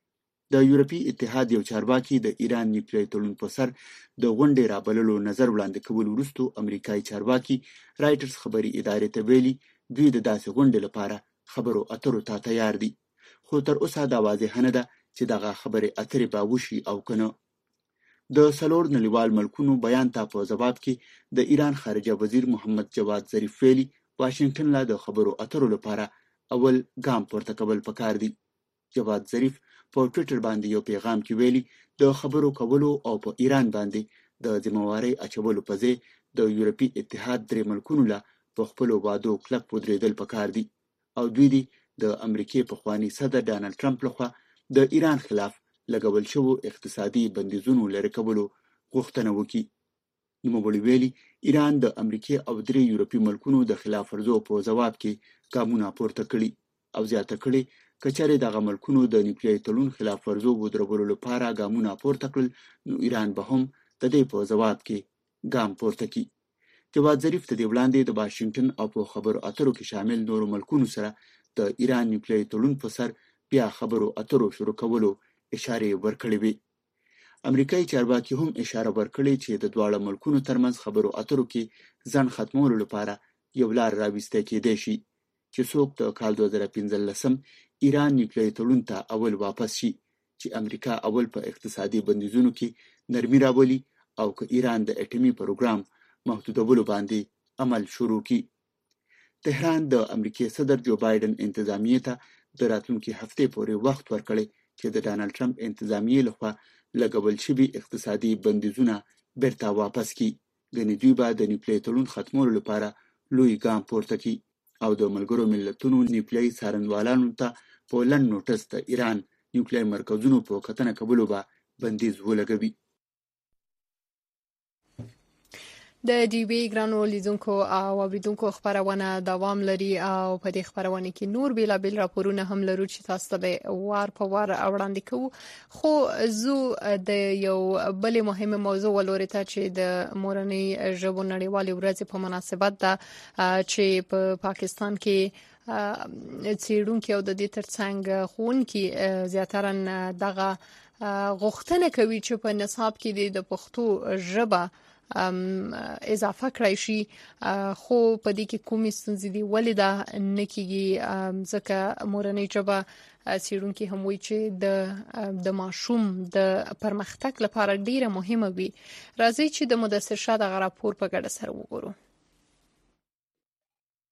د یورپي اتحاد یو چارواکي د ایران نیوکلیري تړون په سر د غونډې رابللو نظر وړاندې کولو وروسته امریکایي چارواکي رایټرز خبري ادارې ته ویلي دوی د داسې غونډې لپاره خبرو اترو ته تیار دي خو تر اوسه دا واضحه نه ده چې دغه خبرې اترې به وشي او که نه. د څلور نړیوال ملکونو بیان ته په ځواب کې د ایران خارجه وزیر محمد جواد ظریف ویلي واشنګټن لا د خبرو اترو لپاره اول ګام پورته کول پکار دي. جواد ظریف په ټویټر باندې یو پیغام کې ویلي د خبرو کولو او په ایران باندې د ذمہوارۍ اچولو په ځای د یورپي اتحاد درې ملکونو لا په خپلو وعدو کلک ودرېدل پکار دي او دوی دي د امریکای پخوانی صدر ډانلډ ټرمپ لخوا د ایران خلاف لګول شوو اقتصادي بندیزونو لرې کولو غوښتنه وکړي. نوموړي ویلي ایران د امریکای او درې یورپي ملکونو د خلاف ورزو په ځواب کې ګامونه پورته کړي او زیاته کړي که چېرې دغه ملکونو د نیوکلیري تړون خلاف ورزو ودرولو لپاره ګامونه پورته کړل نو ایران به هم د دې په ځواب کې ګام پورته کړي. جواد ظریف د دې وړاندې د واشنګټن او په خبرو اترو کې شامل نورو ملکونو سره د ایران نیوکلیري تړون په سر بیا خبرو اترو شروع کولو اشاره ورکړې وي. امریکایي چارواکي هم اشاره ورکړې چې د دواړو ملکونو ترمنځ خبرو اترو کې ځان ختمولو لپاره یو لار راوسته کېدای شي چې څوک د کال دوه زره پنځلسم ایران نیوکلیري تړون ته اول واپس شي چې امریکا اول په اقتصادي بندیزونو کې نرمي راولي او که ایران د اټومي پروګرام محدودولو باندې عمل شروع کړي. تهران د امریکای صدر جو بایدن انتظامیې ته د راتلونکي هفتې پورې وخت ورکړی چې د ډانلډ ټرمپ انتظامیې لخوا لګول شوي اقتصادي بندیزونه بیرته واپس کړي. ګنې دوی به د نیوکلیري تړون ختمولو لپاره لوی ګام پورته کړي او د ملګرو ملتونو نیوکلیري څارنوالانو ته په لنډ نوټس د ایران نیوکلیري مرکزونو په کتنه کولو به بندیز ولګوي. د ډي بي ګرانو لیدونکو او اوریدونکو خبرونه دوام لري او په دې خبرونه کې نور بیلابل راپورونه هم لرو چې تاسو ته وار په وار وړاندې کوو. خو زه د یو بل مهمه موضوع ولوري ته چې د مورنۍ ژبو نړیوالې ورځې په مناسبت ده چې په پا پاکستان کې څېړونکي او د دې ترڅنګ ښوونکي زیاتره دغه غوښتنه کوي چې په نصاب کې د پښتو ژبه اضافه کړی شي خو په دې کې کومې ستونزې دي ولې دا نه کیږي ځکه مورنۍ ژبه څېړونکي هم وایي چې د د ماشوم د پرمختګ لپاره ډیره مهمه وي. راځي چې د مدثر شاه دغه راپور په ګډه سره وګورو.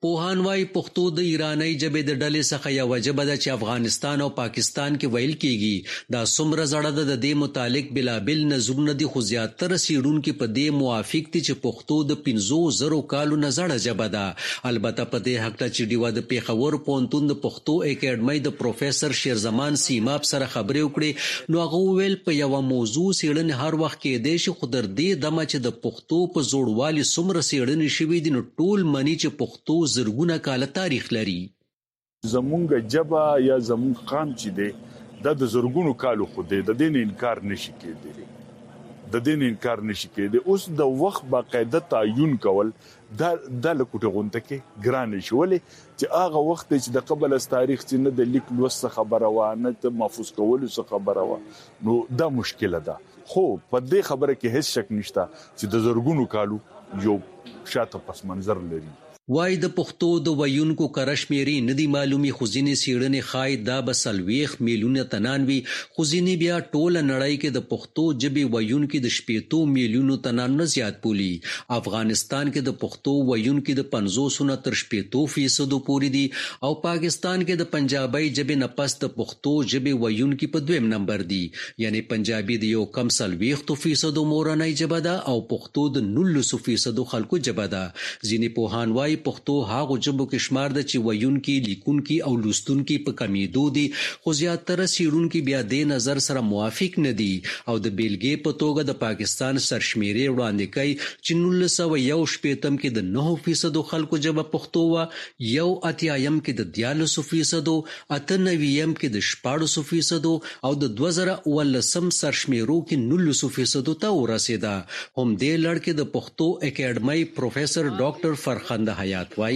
پوهان وايي پښتو د ایرانی ژبې د ډلې څخه یوه ژبه ده چې افغانستان او پاکستان کې ویل کیږي. دا څومره زړه ده د دې متعلق بلابل نظرونه دي، خو زیاتره څېړونکي په دې موافق دي چې پښتو د پنځو زرو کالو نه زړه ژبه ده. البته په دې هکله چې ډیوه د پیښور پوهنتون د پښتو اکیډمۍ د پروفیسر شیرزمان سیماب سره خبرې وکړې، نو هغه وویل په یوه موضوع څېړنې هر وخت کېدای شي، خو تر دې دمه چې د پښتو په زوړوالي څومره څېړنې شوي دي نو ټول مني چې پښتو زرګونه کاله تاریخ لري. زمونږ ژبه یا زمونږ قام چې دی دا د زرګونو کالو خو دی، د دې نه انکار نشي کېدی د دې نه انکار نشي کېدی. اوس د وخت باقاعده تعین کول دا د لکوټه غونټه کې ګران شي، ولې چې هغه وخت چې د قبل از تاریخ چې نه د لیک لوست خبره و نه د محفوظ کولو څخه خبره و، نو دا مشکله ده. خو په دې خبره کې هیڅ شک نشته چې د زرګونو کالو یو شاته پس منظر لري. وای د پښتو د ویونکو کره شمېرې نه دي معلومي، خو ځینې څېړنې ښایي دا به څلوېښت میلیونه تنان وي، خو ځینې بیا ټوله نړۍ کې د پښتو ژبې ویونکي د شپېتو میلیونو تنان نه زیات بولي. افغانستان کې د پښتو ویونکي د پنځوسو نه تر شپېتو فیصدو پورې دي، او پاکستان کې د پنجابۍ ژبې نه پس د پښتو ژبې ویونکي په دویم نمبر دي. یعنی پنجابي د یو کم څلوېښتو فیصدو مورنۍ ژبه ده او پښتو د نولسو فیصدو خلکو ژبه ده. ځینې پوهان وایي پښتو هغو ژبو کې شمار ده چې ویونکي، لیکونکي او لوستونکي په کمیدو دي، خو زیاتره څېړونکي بیا دې نظر سره موافق نه دي. او د بیلګې په توګه د پاکستان سرشمېرې وړاندې کوي چې نولس سوه یو شپېتم کې د نهو فیصدو خلکو ژبه پښتو وه، یو اتیایم کې د دیارلسو فیصدو، اته نویم کې د شپاړسو فیصدو او د دوه زره اوولسم سرشمېرو کې نولسو فیصدو ته ورسېده. هم دې لړ کې د پښتو اکیډمۍ پروفیسر ډاکټر فرخنده حیات وایي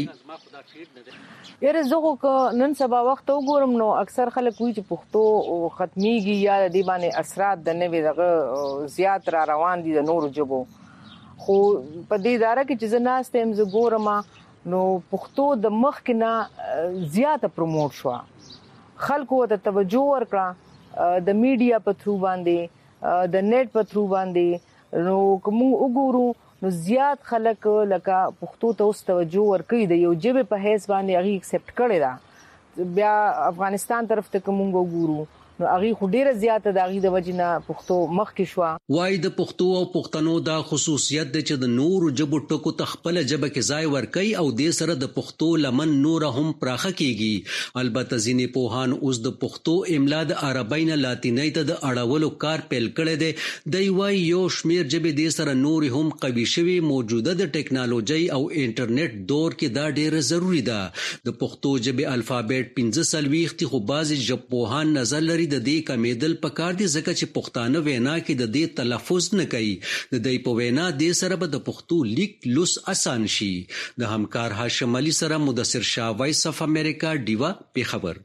یاره زه خو که نن سبا وخت وګورم نو اکثر خلک وایي چې پښتو ختمیږي یا د دې باندې اثرات د نوې دغه زیات را روان دي د نورو ژبو. خو په دې اداره کې چې زه ناسته یم زه ګورم نو پښتو د مخکې نه زیاته پروموټ شوه، خلکو ته توجه ورکړه د میډیا په تھرو باندې، د نیټ په تھرو باندې. نو کوم وګورو نو زیات خلک لکه پښتو ته اوس توجه ورکوي، د یو ژبې په حیث باندې هغه اکسپټ کړی دا. بیا افغانستان طرف ته کوم وګورو نو هغه خو ډیره زیاته د هغه د وجنه پښتو مخکې شو. وای د پښتو او پښتنو دا خصوصیت دی چې د نورو ژبو ټکو ته خپل ژبه کې ځای ورکوي او د سره د پښتو لمن نور هم پراخه کیږي. البته ځینې پوهان اوس د پښتو املا د عربی نه لاتینۍ ته د اړولو کار پیل کړی دی. دی وای یو شمیر ژبې د سره نور هم قوي شوي، موجوده د ټکنالوژي او انټرنیټ دور کې دا ډیره ضروری ده. د پښتو ژبې الفابet پنځه څلوېښت خو بعضې ژبپوهان نظر لري د دې کمیدل پکار دي ځکه چې پښتانه وینا کې د دې تلفظ نه کوي. د دې په وینا د سره به د پښتو لیک لوست آسان شي. د همکار هاشم علي سره مدثر شاه، وایس اف امریکا، ډیوا، پیښور.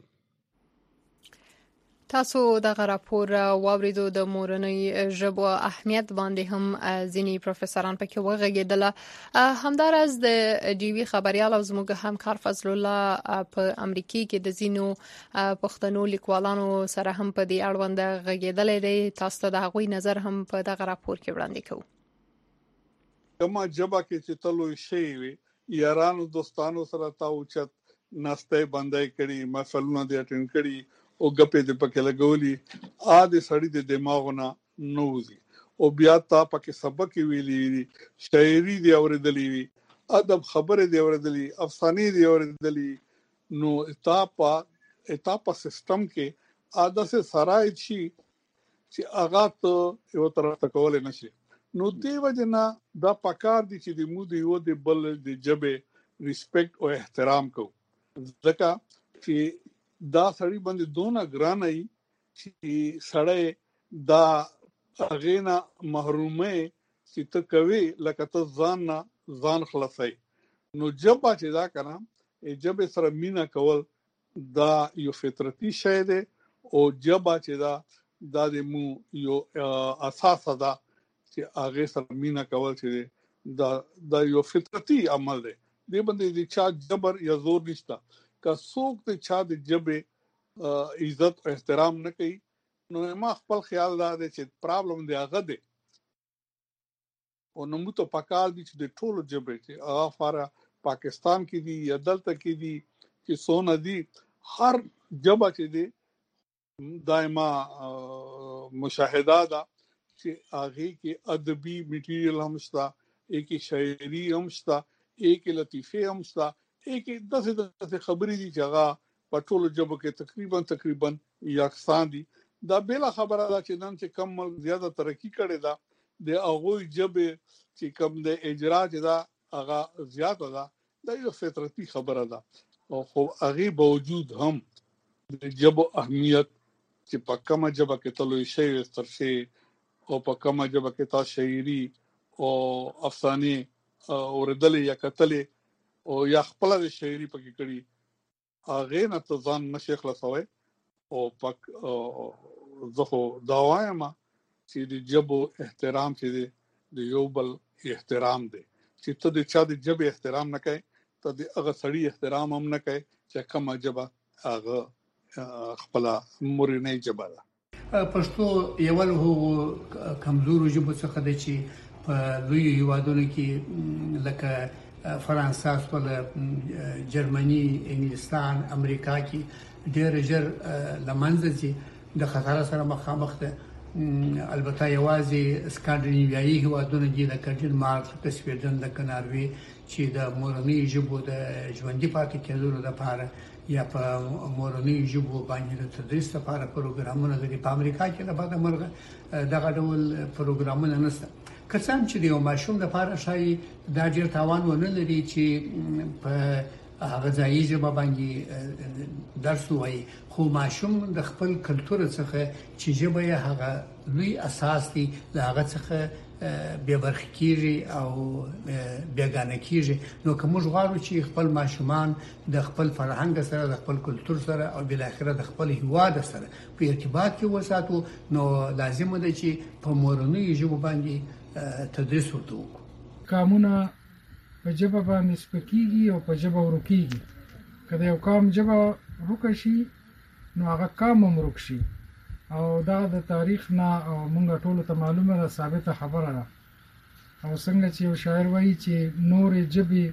تاسو دغه راپور واوریدو. د مورنۍ ژبو اهمیت باندې هم ځینی پروفیسوران پکې وغږیدل. همدارس د ډیوی خبريال او زموږ همکار فضل الله په امریکا کې د زینو پښتنو لیکوالانو سره هم په دې اړوند غږیدل دي. تاسو ته د هغوی نظر هم په دغه راپور کې وړاندې کوو. کومه ژبه کې چې تلو شي وي یارانو دوستانو سره تاو چت ناشته باندې کړي، محفلونه دې اټینډ کړي او غپې دې پکې لګولي، ا دې سړی د دماغونه نوځي او بیا تا پکې سبق ویلي، شاعري دې اوریدلې وي، ادب خبره دې اوریدلې، افسانې دې اوریدلې، نو اتاپا اتاپا سیستم کې عادت سے سرای شي چې اغا ته یو طرف تکول نشي. نو دې وجنه دا پکار دي چې د مو دی و د بل د جبه ریسپیکټ او احترام کو، ځکه چې دا سړی باندې دونه ګرانای چې سړی دا اغینا محرومه چې ته کوي لکه ته ځان نه ځان خلاصای. نو جبا چې دا کنه جبه سره مینا کول دا یو فطرتي شی دی او جبا چې دا دا د مو یو اساس ده چې هغه سره مینا کول چې دا دا یو فطرتي عمل دی. دې باندې د چا جبر یا زور نشته. که څوک ته چا د جبه عزت او احترام نه کوي نو ما خپل خیال دا دی چې پرابلم دی هغه دی. او نو مو ته پکال دي چې د ټولو جبه چې هغه فاره پاکستان کې دي یا دلته کې دي چې سونه دي هر جبه چې دي دایما مشاهده ده چې هغه کې ادبي میټیریل هم شته ایکي شاعري هم شته ایکي لطیفه هم شته ایکي دغه دغه خبرې دي چې هغه په ټولو جبو کې تقریبا تقریبا یکسان دي دا بل خبره ده چې نن چې کم زیاده ترقی کړي ده د هغه جبه چې کم د اجرا چې دا هغه زیاته ده دا یو فطرتي خبره ده او خو هغه باوجود هم د جبو اهمیت چې په کومه جبه کې تلوي شي ترشي او په کومه جبه کې تا شاعري او افسانه اوردل یا کتل او یا خپل شاعري پکې کړي هغه نه ته ځان نشي خلاصوي او پک زه دا وایم چې د جبو احترام چې د یو بل احترام دی چې ته د چا د جبه احترام نه کوي ته د هغه سړي احترام هم نه کوي چې کومه جبه هغه خپل مورنۍ جبه ده. پښتو یو له کمزورو ژبو څخه د چې په لوی هیوادونو کې لکه فرانسه سول جرمني انګلستان امریکا کې ډېر ژر لمنځه ځي د خطر سره مخامخ ده. البته یوازې سکانډینیویایي هیوادونه دي لکه ډنمارک د سویډن د کناروي چې د مورنۍ ژبو د ژوندۍ پاتې کېدو لپاره یا په مورنۍ ژبو باندې د تدریس لپاره پروګرامونه لري. په امریکا کې د بعد مرغه دغه ډول پروګرامونه نشته. کسان چې د یو ماشوم لپاره شای دا ډیر تاوان ونه لري چې په هغه ځای ژبه باندې درس وایي خو ماشوم د خپل کلتور څخه چې ژبه یې هغه لوی اساس دی هغه څخه بیا برخه کیږي او بیگانه کیږي. نو کوم غواړو چې خپل ماشومان د خپل فرهنګ سره د خپل کلتور سره او بل اخره د خپل هیواد سره په ارتباط کې وساتو نو لازم ده چې په مورنۍ ژبه باندې تدریس ورته وکړو. قانونا په جبه باندې سپکیږي او په جبه ورکیږي. کله یو قام جبه ورکشي نو هغه قام هم ورکشي او دا د تاریخ نه او موږ ټول ته معلومه ده ثابته خبره ده. او څنګه چې یو شاعر وایي چې نور جبه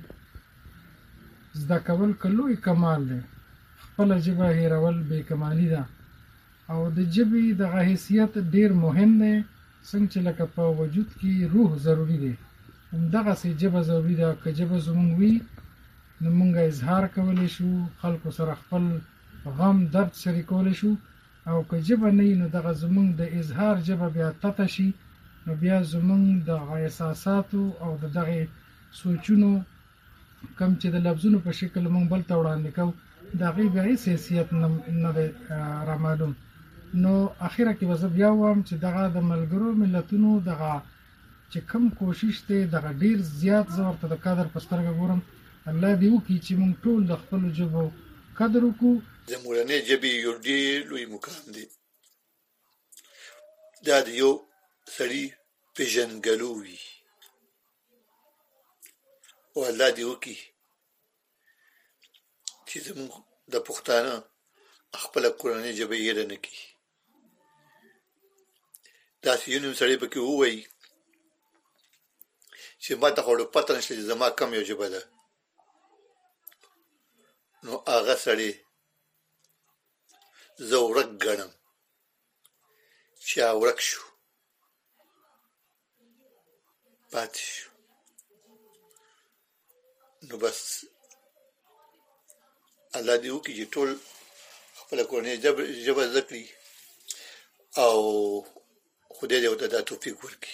زده کول کلوې کمال دی خپل جبه هیرول به کمالی ده. او د جبه د حیثیت ډیر مهم دی څنګه چې لکه په وجود کې روح ضروری دی همدغه سي جبه ضروری ده. که جبه زمونږ وي نو مونږه اظهار کولی شو خلکو سره خپل غم درد شریکولی شو او که جبه نه نو دغه زمونږ د اظهار جبه بیا تته شي نو بیا زمونږ د احساساتو او د دغه سوچونو کم چې د لفظونو په شکل مونږ بل ته وړاندې کوو د هغې بیا هېڅ حیثیت نه دی رامعلوم. نو اخره کې به زه بیا وایم چې دغه د ملګرو ملتونو دغه چې کم کوشش دی دغه ډیر زیات زه ورته د قدر په سترګه ګورم. الله دې وکړي چې موږ ټول د خپلو ژبو قدر وکړو. د مورنۍ ژبې یو ډېر لوی مقام دی. دا د یو سړي پېژندګلو وي او الله دې وکړي چې زموږ د پښتانه خپله کورنۍ ژبه هېره نه کړي. داسې یو نیم سړی پکې ووایي چې ما ته خو پته نشته چې زما کم یو ژبه ده نو هغه سړی زه ورک ګڼم چې ورک شو پاتې شو. نو بس الله دې وکړي چې ټول خپله کورنۍ ژبه زده کړي او خدای دې ورته دا توفیق ورکړي.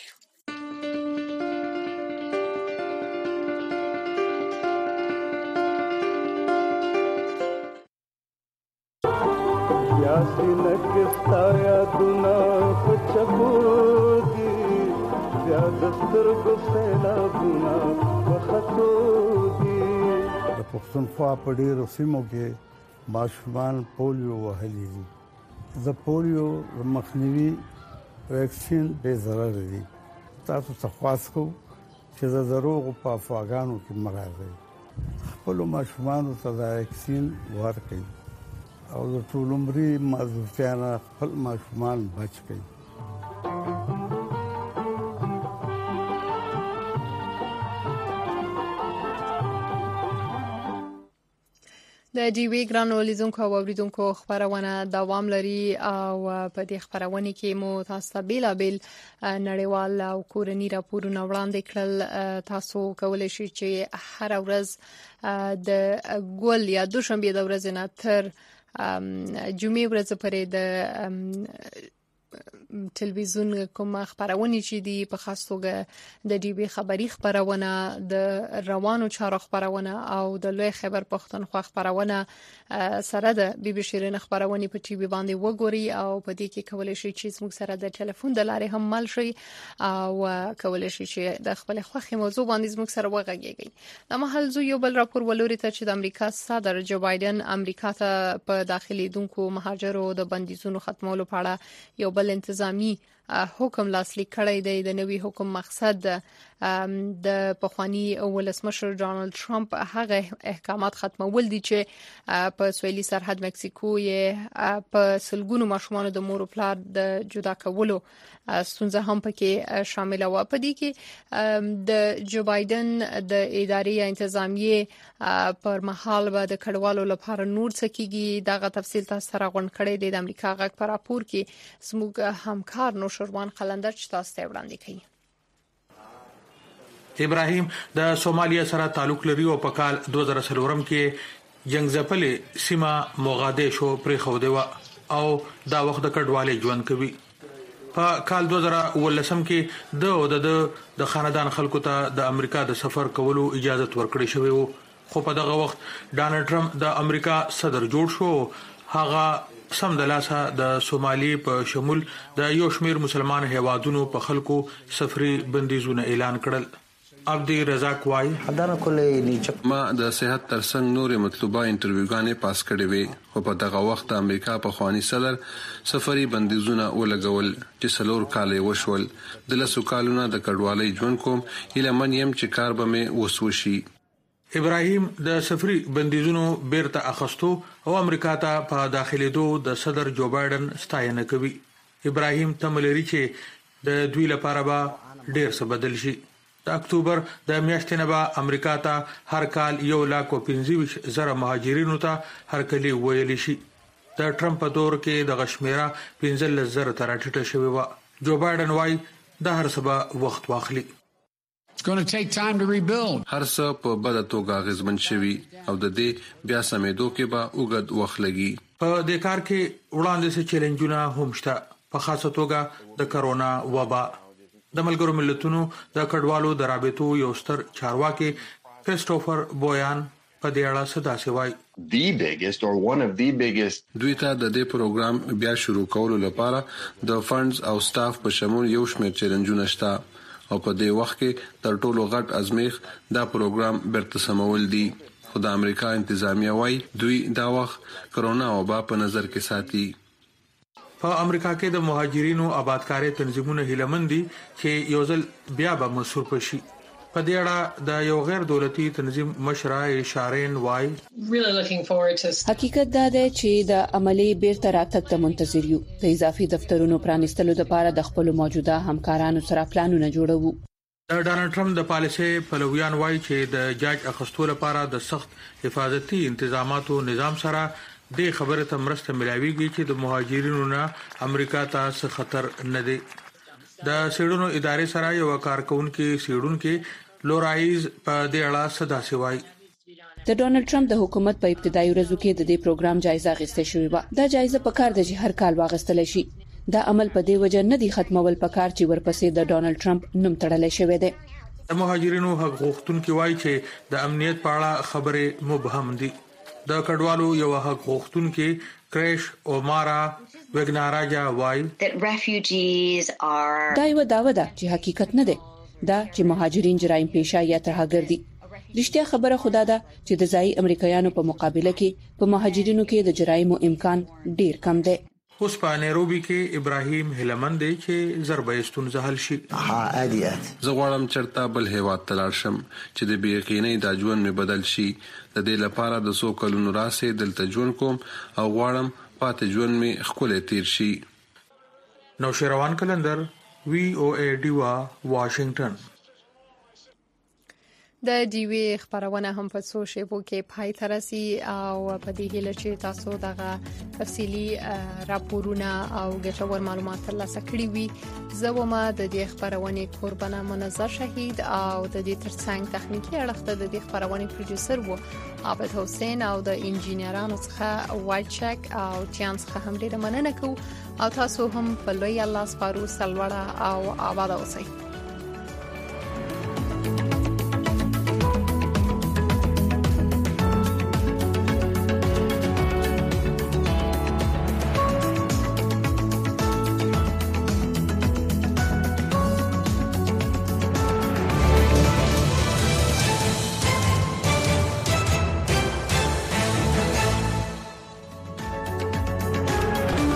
یاسي لکستا یادونه پچپو دي بیا دسترګو سیلابونه وختو دي. د پښتونخوا په ډېرو سیمو کې ماشومان پولیو وهلي دي. د پولیو مخنیوي ویکسین بې ضرر دي. تاسو څه خواست کوو چې د دروغو په افواګانو کې مه راځئ. خپلو ماشومانو ته دا ویکسین ورکړئ او د ټول عمري معذورتیا نه خپل ماشومان بچ کړئ. د ډي وی ګرانو لیدونکو او اوریدونکو خبرونه دوام لري او په دې خبرونه کې مو تاسو بیلابل نړیوال او کورنی راپورونه وړاندې کړل. تاسو کولای شئ چې هر ورځ د ګول یا دوشنبه د ورځې نه تر جمعې ورځ پورې د ټلویزیون کوم خبرونه چې دي په خاص توګه د ډي بي خبري خبرونه د روانو چارو خبرونه او د لوی خبر پښتونخوا خبرونه سره د بي بي شيرين خبرونه په ټي وي باندې وګوري او په دې کې کولای شي چې موږ سره د ټلیفون د لارې هم مل شي او کولای شي چې د خپل خوخي موضوع باندې موږ سره وغږیږي. د محل زو یو بل راپور ولوري ته چې د امریکا صدر جو بایدن امریکا ته په داخلي دونکو مهاجرو د بندیزونو ختمولو په اړه یو بل انتظامی حکم لاسلیک کړی دی. د نوي حکم مقصد د پخوانی ولسمشر ډونالد ټرمپ هغه احکامات ختمول دي چې په سویلي سرحد مکسیکو یې په سلګونو ماشومان د مور او پلار د جدا کولو ستونزه هم پکې شامل و. په دې کې د جو بایدن د ادارې یا انتظامیه پر مهال به د کډوالو لپاره نور څه کیږي دغه تفصیل تاسو سره غونډ کړی دی. د امریکا غږ پر راپور کې زموږ همکار نو شروان قلندر چې تاسو ته وړاندې کوي. ابراهیم د سومالیا سره تعلق لري او په کال دوه زره څلور کې جنگ ځپلې سیمه موغادیشو پرې خو دی او دا وخت د کډوالۍ ژوند کوي. په کال دوه زره ولسم کې د د د خاندان خلکو ته د امریکا د سفر کولو اجازه ورکړې شوې وو، خو په دغه وخت ډانلډ ټرمپ د امریکا صدر جوړ شو. هغه سم د لاسه د سومالي په شمول د یو شمیر مسلمان هیوادونو په خلکو سفري بندیزونه اعلان کړل. عبدی رزاق وای ما د صحت ترڅنګ نورې مطلوبه انټرویوګانې پاس کړې وې، خو په دغه وخت امریکا په خواني صدر سفري بندیزونه ولګول چې سلور کال وشول. د لسو کالونو د کډوالۍ ژوند کوم اله من يم چې کار به مې وسوشي. ابراهیم د سفري بندیزونو بیرته اخستو او امریکا ته په داخليدو د صدر جو بایدن ستاینه کوي. ابراهیم تملري چې د دوی لپاره به ډیر څه بدل شي. د اکتوبر د میاشتې نه به امریکا ته هر کال یو لاک او پنځه زره مهاجرینو ته هرکلی ویل شي. د ټرمپ په دور کې د غشمیره پنځه زره تر ټیټه شوی و. جو بایدن وای د هر سبا وخت واخلي. It's going to take time to rebuild. هر څه په بده توګه غزمن شوی او د دې بیا سمېدو کې به وګد وخت لګي. په دې کار کې وړاندې څه چیلنجونه هم شته، په خاصه توګه د کرونا وبا. د ملګرو ملتونو د کډوالو د رابطو یو ستر چارواکي کریسټوفر بویان په دې اړه صدا سوای. the biggest or one of the biggest دوی ته د دې پروګرام بیا شروع کولو لپاره د فندز او سټاف په شمول یو شمېر چیلنجونه شته او په دې وخت کې تر ټولو غټ ازمیخ دا پروګرام برته سمول دي. خو د امریکا انتظامیه وای دوی دا وخت کرونا وبا په نظر کې ساتي. په امریکا کې د مهاجرینو آبادکاري تنظیمونه هیلمندي چې یو ځل بیا به مسور پشي. په دې اړه د یو غیر دولتي تنظیم مشره شارین وای حقیقت دا دی چې د عملی بیرته راتګ ته منتظر یو. د اضافي دفترونو پرانیستلو لپاره د خپل موجوده همکارانو سره پلانونه جوړوو. د ډانلډ ټرمپ د پالیسي پلویان وای چې د جاج اخستو لپاره د سخت حفاظتي تنظیماتو نظام سره د خبره ته مرسته ملاويږي چې د مهاجرینو نه امریکا ته څه خطر نه دی. د سیډونو ادارې سره یو کارکونکو سیډونکو لورایز په دې اړه صدا سوای. د ډونالد ټرمپ د حکومت په ابتدایي ورځو کې د دې پروګرام جایزه اخیستل شوې و. دا جایزه په کار د هر کال واغستل شي. دا عمل په دې وجه نه دی ختمول پکار چې ورپسې د ډونالد ټرمپ نوم تړل شوی دی. د مهاجرینو حق غوښتونکو وایي چې د امنیت په اړه خبره مبهم دي. د کډوالو یو حق غوښتونکو کریش اومارا وګناراجا وای دا یو داوا ده چې حقیقت نه دی. دا چې مهاجرین جرایم پیشه یا ترهګر دي. رښتیا خبره خدا ده چې د ځای امریکایانو په مقابله کې په مهاجرینو کې د جرایمو امکان ډیر کم دی. اوس په نیروبي کې ابراهیم هلمند دی چې ضربه استونزه حل شي. ها عادیات زه غواړم چرته بل هیواد ته لاړ شم چې د بیقیني د ژوند می بدل شي. د دې لپاره د سو کلونو راسه دلته ژوند کوم او غواړم پاتې ژوند می خپل تیر شي. نو شروان کلندر وی او ای ډیوا واشنگټن. د ډیوی خبرونه هم په څو شیبو کې پای ته رسي او په دې هیله چې تاسو دغه تفصیلی راپورونه او ګټور معلومات ترلاسه کړي وي. زه ومه د دې خبرونې قربانه منظر شهید او د دې ترڅنګ تخنیکی اړخ ته د دې خبرونې پروډوسر وو عابد حسین او د انجینرانو څخه وایټ چک او ټیان څخه هم ډیره مننه کوم او تاسو هم په لوی الله سپارو سلوړه او آباد اوسئ.